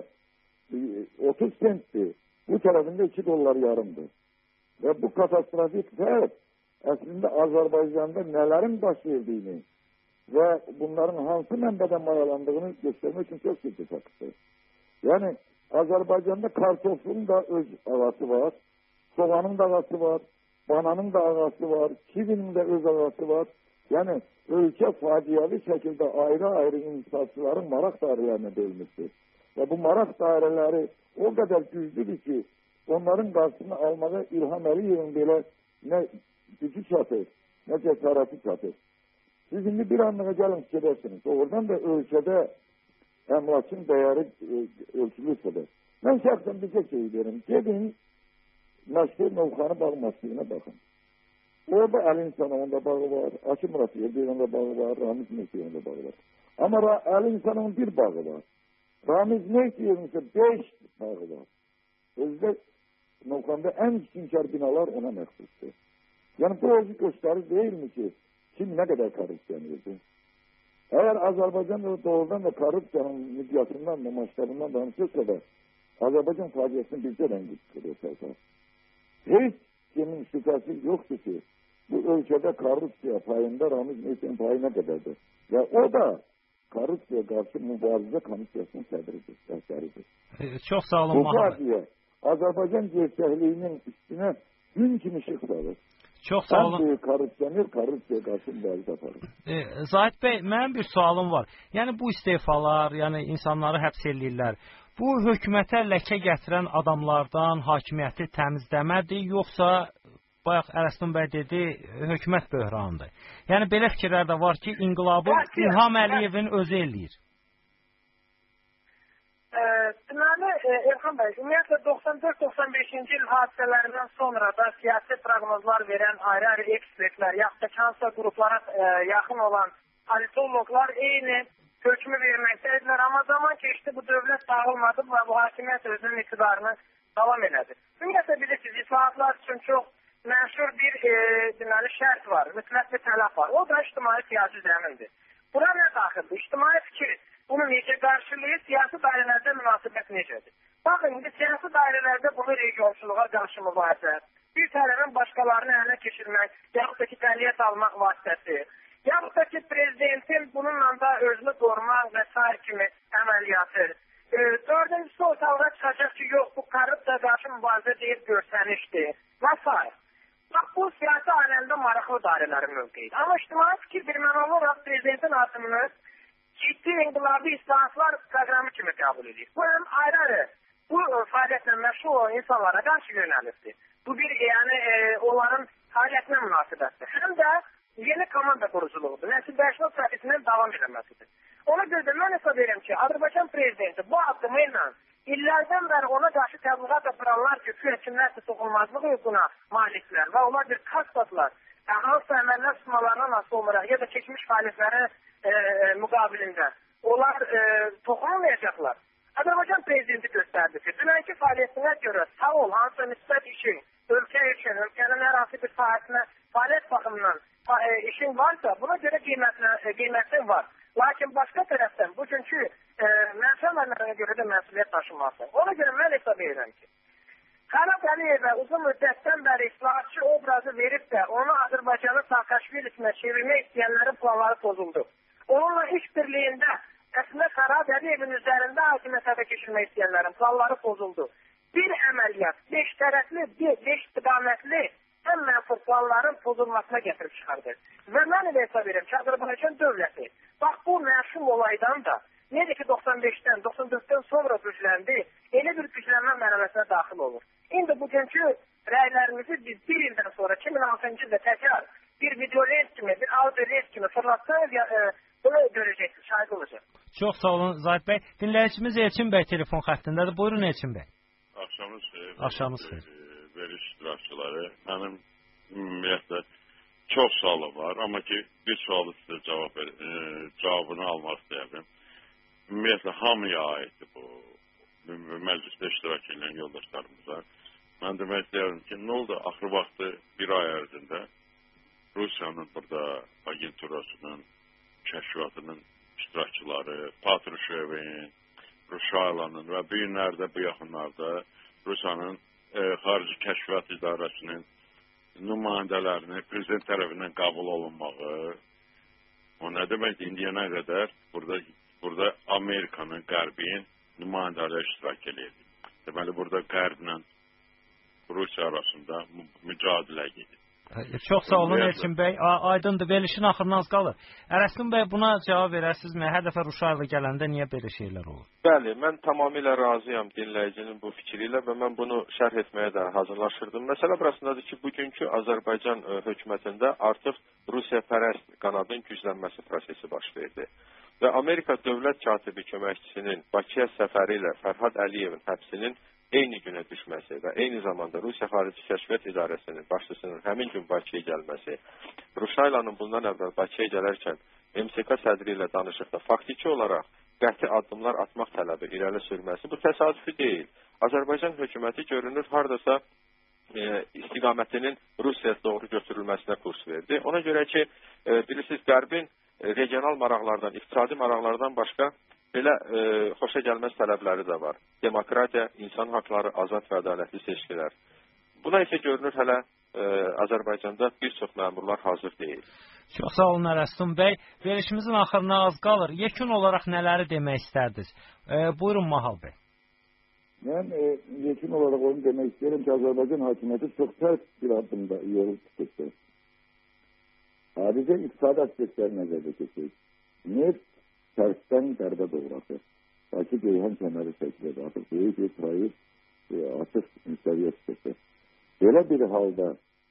30 centdir. Bu tərəfində $2 yarımdır. Və bu katastrofik fərq əslində Azərbaycanda nələrin baş verdiyini və bunların hansı mənbədən mayalandığını göstərmək üçün çox ciddi fəqdir. Yəni Azərbaycanda kartoflun da öz ağası var, soğanın da ağası var, bananın da ağası var, kivinin də öz ağası var. Yəni ölkə faciəvi şəkildə ayrı-ayrı intisasçıların maraq dairələrinə bölmüşdür. Və bu maraq dairələri o qədər güclüdür ki, onların qarşısını almağa İlham Əliyevin belə nə gücü çatır, nə cəsarəti çatır. Siz indi bir anlığa gəlin fikirlərsiniz. Doğrudan da ölkədə əmlakın dəyəri ölçülürsə. Mən şəxsən bizə şey verim. Gedin, məşhur Novxanı bağ masiyinə baxın. Orada Əli İnsanovun da bağı var, Akif Murat Yerdiyevin də bağı var, Ramiz Neftiyevin də bağı var. Amma Əli İnsanovun bir bağı var. Ramiz Neftiyevin isə 5 bağı var. Özdə Novxanda ən kiçinkar binalar ona məxsusdur. Yəni bu özü göstərir deyilmi ki, kim nə qədər korrupsiyanı edir? Əgər Azərbaycan doğrudan da korrupsiyanın miqyasından da, maştabından danışırsa da, Azərbaycan faciəsini bircə rəngi çıxırır. Heç kimin şübhəsi yoxdur ki, bu ölkədə korrupsiya payında Ramiz Neftiyevin payı nə qədərdir? Və o da korrupsiya qarşı mübarizə komissiyasının sədridir. Çox sağ olun. Bu faciə Azərbaycan gerçəkliyinin üstünə gün kimi işıq salır. Çox sağ olun. Ən böyük korrupsioner korrupsiya qarşı mübarizə aparır. Zahid bəy, mənim bir sualım var. Yəni bu istefalar, yəni insanları həbs eləyirlər. Bu hökumətə ləkə gətirən adamlardan hakimiyyəti təmizləmədir, yoxsa bayaq Ələsdin bəy dedi, hökumət böhranıdır. Yəni belə fikirlər də var ki, inqilabı İlham Əliyevin özü eləyir. Deməli, İlham bəy, ümumiyyətlə 94-95-ci il hadisələrindən sonra da siyasi proqnozlar verən ayrı-ayrı ekspertlər, yaxud da hansısa qruplara yaxın olan politologlar eyni hökmü verməkdədirlər. Amma zaman keçdi, bu dövlət dağılmadı və bu hakimiyyət özünün iqtidarını davam elədi. Ümumiyyətlə bilirsiniz, islahatlar üçün çox məşhur bir deməli şərt var, mütləq bir tələb var. O da ictimai siyasi zəmindir. Buna nə daxildir? İctimai fikir bunu necə qarşılayır, siyasi dairələrdə münasibət necədir? Baxın, indi siyasi dairələrdə bunu regionçuluğa qarşı mübarizə, bir tərəfin başqalarını ələ keçirmək, yaxud da ki, təliyyət almaq vasitəsi, yaxud da ki, prezidentin bununla da özünü qorumaq və s. kimi əməliyyatı. Dördüncüsü ortalığa çıxacaq ki, yox, bu korrupsiya qarşı mübarizə deyib görsənişdir və s. Bax, bu siyasi aləndə maraqlı dairələrin mövqeyidir. Amma ictimai fikir birmənalı olaraq prezidentin adımını ciddi inqilabi islahatlar proqramı kimi qəbul edir. Bu həm ayrı-ayrı bu fəaliyyətlə məşğul olan insanlara qarşı yönəlibdir. Bu bir, yəni onların fəaliyyətinə münasibətdir. Həm də yeni komanda quruculuğudur. Nəsil dəyişmə prosesindən davam edilməsidir. Ona görə də mən hesab edirəm ki, Azərbaycan prezidenti bu addımı ilə illərdən bəri ona qarşı təbliğat aparanlar ki, hökümlərsə toxunmazlıq hüququna maliklər və onlar bir kastadılar. Hansısa əməllər tutmalarından asılı olaraq ya da keçmiş fəaliyyətləri müqabilində onlar toxunulmayacaqlar. Azərbaycan prezidenti göstərdi ki, dünənki fəaliyyətinə görə sağ ol, hansısa müsbət işin, ölkə üçün, ölkənin hər hansı bir sahəsinə fəaliyyət baxımından işin varsa, buna görə qiymətin var. Lakin başqa tərəfdən bugünkü mənfi əməllərə görə də məsuliyyət daşınması. Ona görə mən hesab edirəm ki, Fərhad Əliyevə uzun müddətdən bəri islahatçı obrazı verib də onu Azərbaycanın Saakashvili kimi çevirmək istəyənlərin planları pozuldu. Onunla iş birliyində əslində Fərhad Əliyevin üzərində hakimiyyət həyata keçirmək istəyənlərin planları pozuldu. Bir əməliyyat, 5 tərəfli, 5 istiqamətli ən mənfur planların pozulmasına gətirib çıxardı. Və mən elə hesab edirəm ki, Azərbaycan dövləti, bax bu məşhum olaydan da, necə ki 95-dən, 94-dən sonra gücləndi, elə bir güclənmə mərhələsinə daxil olur. İndi bugünkü rəylərimizi biz bir ildən sonra, 2006-cı ildə təkrar bir videolens kimi, bir audiolens kimi fırlatsanız, bunu görəcəksiniz, şahid olacaq. Çox sağ olun Zahid bəy. Dinləyicimiz Elçin bəy telefon xəttindədir. Buyurun Elçin bəy. Axşamınız xeyir. Axşamınız xeyir. Veriş iştirakçıları. Mənim ümumiyyətlə çox sualım var, amma ki bir sualı sizə cavabını almaq istəyirəm. Ümumiyyətlə hamıya aiddir bu məclisdə iştirak edən yoldaşlarımıza. Mən demək istəyirəm ki, nə oldu? Axır vaxtı bir ay ərzində Rusiyanın burada agenturasının, kəşfiyyatının iştirakçıları, Patrusevin, Ruşaylanın və bu günlərdə, bu yaxınlarda Rusiyanın Xarici Kəşfiyyat İdarəsinin nümayəndələrini prezident tərəfindən qəbul olunmağı, o nə deməkdir? İndiyənə qədər burada Amerikanın, Qərbin nümayəndələri iştirak edir. Deməli, burada Qərblə Rusiya arasında mücadilə gedir. Çox sağ olun Elçin bəy. Aydındır, verilişin axırına az qalır. Ərəstin bəy, buna cavab verərsinizmi? Hər dəfə Ruşayla gələndə niyə belə şeylər olur? Bəli, mən tamamilə razıyam dinləyicinin bu fikri ilə və mən bunu şərh etməyə də hazırlaşırdım. Məsələ burasındadır ki, bugünkü Azərbaycan hökumətində artıq Rusiyapərəst qanadın güclənməsi prosesi baş verdi. Və Amerika dövlət katibi köməkçisinin Bakıya səfəri ilə Fərhad Əliyevin həbsinin eyni günə düşməsi və eyni zamanda Rusiya Xarici Kəşfiyyat İdarəsinin başçısının həmin gün Bakıya gəlməsi, Ruşaylanın bundan əvvəl Bakıya gələrkən MSK sədri ilə danışıqda faktiki olaraq qəti addımlar atmaq tələbi irəli sürməsi bu təsadüfi deyil. Azərbaycan hökuməti görünür hardasa istiqamətinin Rusiyaya doğru götürülməsinə kurs verdi. Ona görə ki, bilirsiniz, Qərbin regional maraqlardan, iqtisadi maraqlardan başqa belə xoşa gəlməz tələbləri də var. Demokratiya, insan haqları, azad və ədalətli seçkilər. Buna isə görünür hələ Azərbaycanda bir çox məmurlar hazır deyil. Çox sağ olun Ərəstin bəy. Verilişimizin axırına az qalır. Yekun olaraq nələri demək istərdiniz? Buyurun Mahal bəy. Mən yekun olaraq onu demək istəyirəm ki, Azərbaycan hakimiyyəti çox tərs bir addımda yolu tutdu. Sadəcə iqtisadi aspektləri nəzərdə keçir. Neft tərsten qərbə doğru atır. Bakı Geyhan kəməri çəkilir. Artıq böyük bir proyekt artıq müstəviyə çıxır. Belə bir halda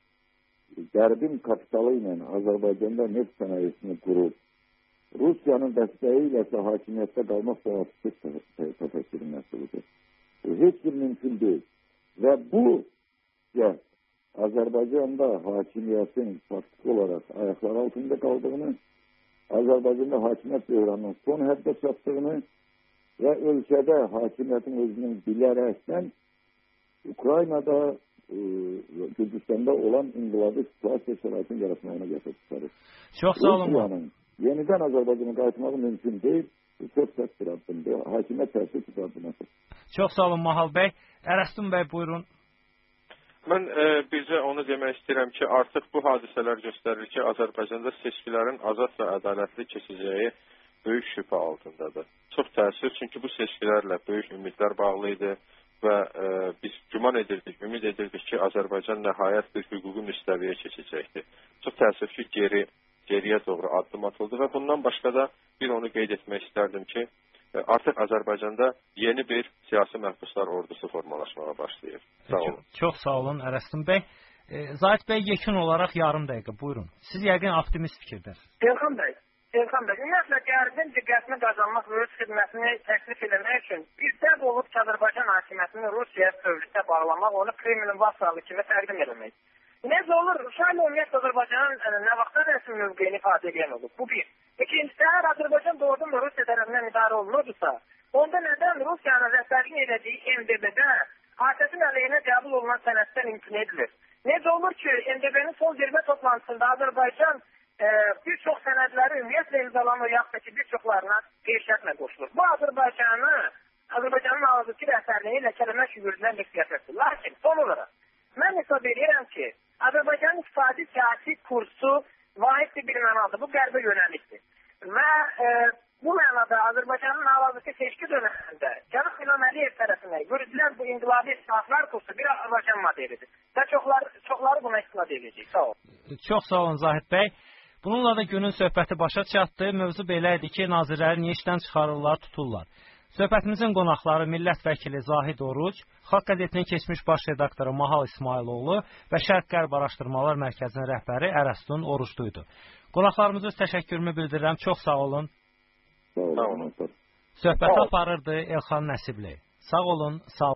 Qərbin kapitalı ilə Azərbaycanda neft sənayesini qurub, Rusiyanın dəstəyi ilə hakimiyyətdə qalmaq savadsız təfəkkürün məhsuludur. Heç bir mümkün deyil. Və bu Azərbaycanda hakimiyyətin faktiki olaraq ayaqlar altında qaldığını, Azərbaycanda hakimiyyət böhranının son həddə çatdığını və ölkədə hakimiyyətin özünün bilərəkdən Ukraynada, Gürcüstanda olan inqilabi situasiya şəraitini yaratmağına gətirib çıxarır. Çox sağ olun. Rusiyanın yenidən Azərbaycana qayıtmağı mümkün deyil. Bu çox sərt bir addımdır. Hakimiyyət təşkil bir addımdır. Çox sağ olun Mahal bəy. Ərəstin bəy buyurun. Mən bizə onu demək istəyirəm ki, artıq bu hadisələr göstərir ki, Azərbaycanda seçkilərin azad və ədalətli keçəcəyi böyük şübhə altındadır. Çox təəssüf, çünki bu seçkilərlə böyük ümidlər bağlı idi və biz güman edirdik, ümid edirdik ki, Azərbaycan nəhayət bir hüquqi müstəviyə keçəcəkdir. Çox təəssüf ki, geriyə doğru addım atıldı və bundan başqa da bir onu qeyd etmək istərdim ki, artıq Azərbaycanda yeni bir siyasi məhbuslar ordusu formalaşmağa başlayır. Sağ olun. Çox sağ olun Ərəstin bəy. Zahid bəy yekun olaraq yarım dəqiqə buyurun. Siz yəqin optimist fikirdəsiniz. Elxan bəy, ümumiyyətlə Qərbin diqqətini qazanmaq və öz xidmətini təklif etmək üçün bizdə olub ki, Azərbaycan hakimiyyətini Rusiyaya dövlətə bağlamaq, onu Kremlin vasalı kimi təqdim etmək. Necə olur? Şayla ümumiyyətlə Azərbaycanın nə vaxtda rəsmi mövqeyini ifadə edən olub. Bu bir. İkincisi, əgər Azərbaycan doğrudan da Rusiya tərəfindən idarə olunurdursa, onda nədən Rusiyanın rəhbərliyin elədiyi MDB-də ATƏT-in əleyhinə qəbul olunan sənəddən imkan edilir? Necə olur ki, MDB-nin son zirvə toplantısında Azərbaycan bir çox sənədləri ümumiyyətlə imzalanır, yaxud da ki, bir çoxlarına qeyşətlə qoşulur. Bu Azərbaycanın hazırki rəhbərliyi ləkələmək yürüdülən bir siyasətdir. Lakin son olaraq mən hesab edirəm ki, Azərbaycanın iqtisadi siyasi kursu vahid bir mənadır. Bu qərbə yönəlikdir. Və bu mənada Azərbaycanın hal-hazırki seçki dönəmində Cənab İlham Əliyev tərəfindən yürüdülən bu inqilabi islahatlar kursu bir Azərbaycan modelidir. Və çoxları buna istifadə edəcək. Sağ olun. Çox sağ olun Zahid bəy. Bununla da günün söhbəti başa çatdı. Mövzu belə idi ki, nazirləri niyə işdən çıxarırlar, tuturlar. Söhbətimizin qonaqları millət vəkili Zahid Oruc, Xalq qəzetinin keçmiş baş redaktoru Mahal İsmailoğlu və Şərq-Qərb Araşdırmalar Mərkəzinin rəhbəri Ərəstun Orucluydu. Qonaqlarımıza öz təşəkkürümü bildirirəm. Çox sağ olun. Sağ olun. Söhbəti aparırdı Elxan Nəsibli. Sağ olun, sağ olun.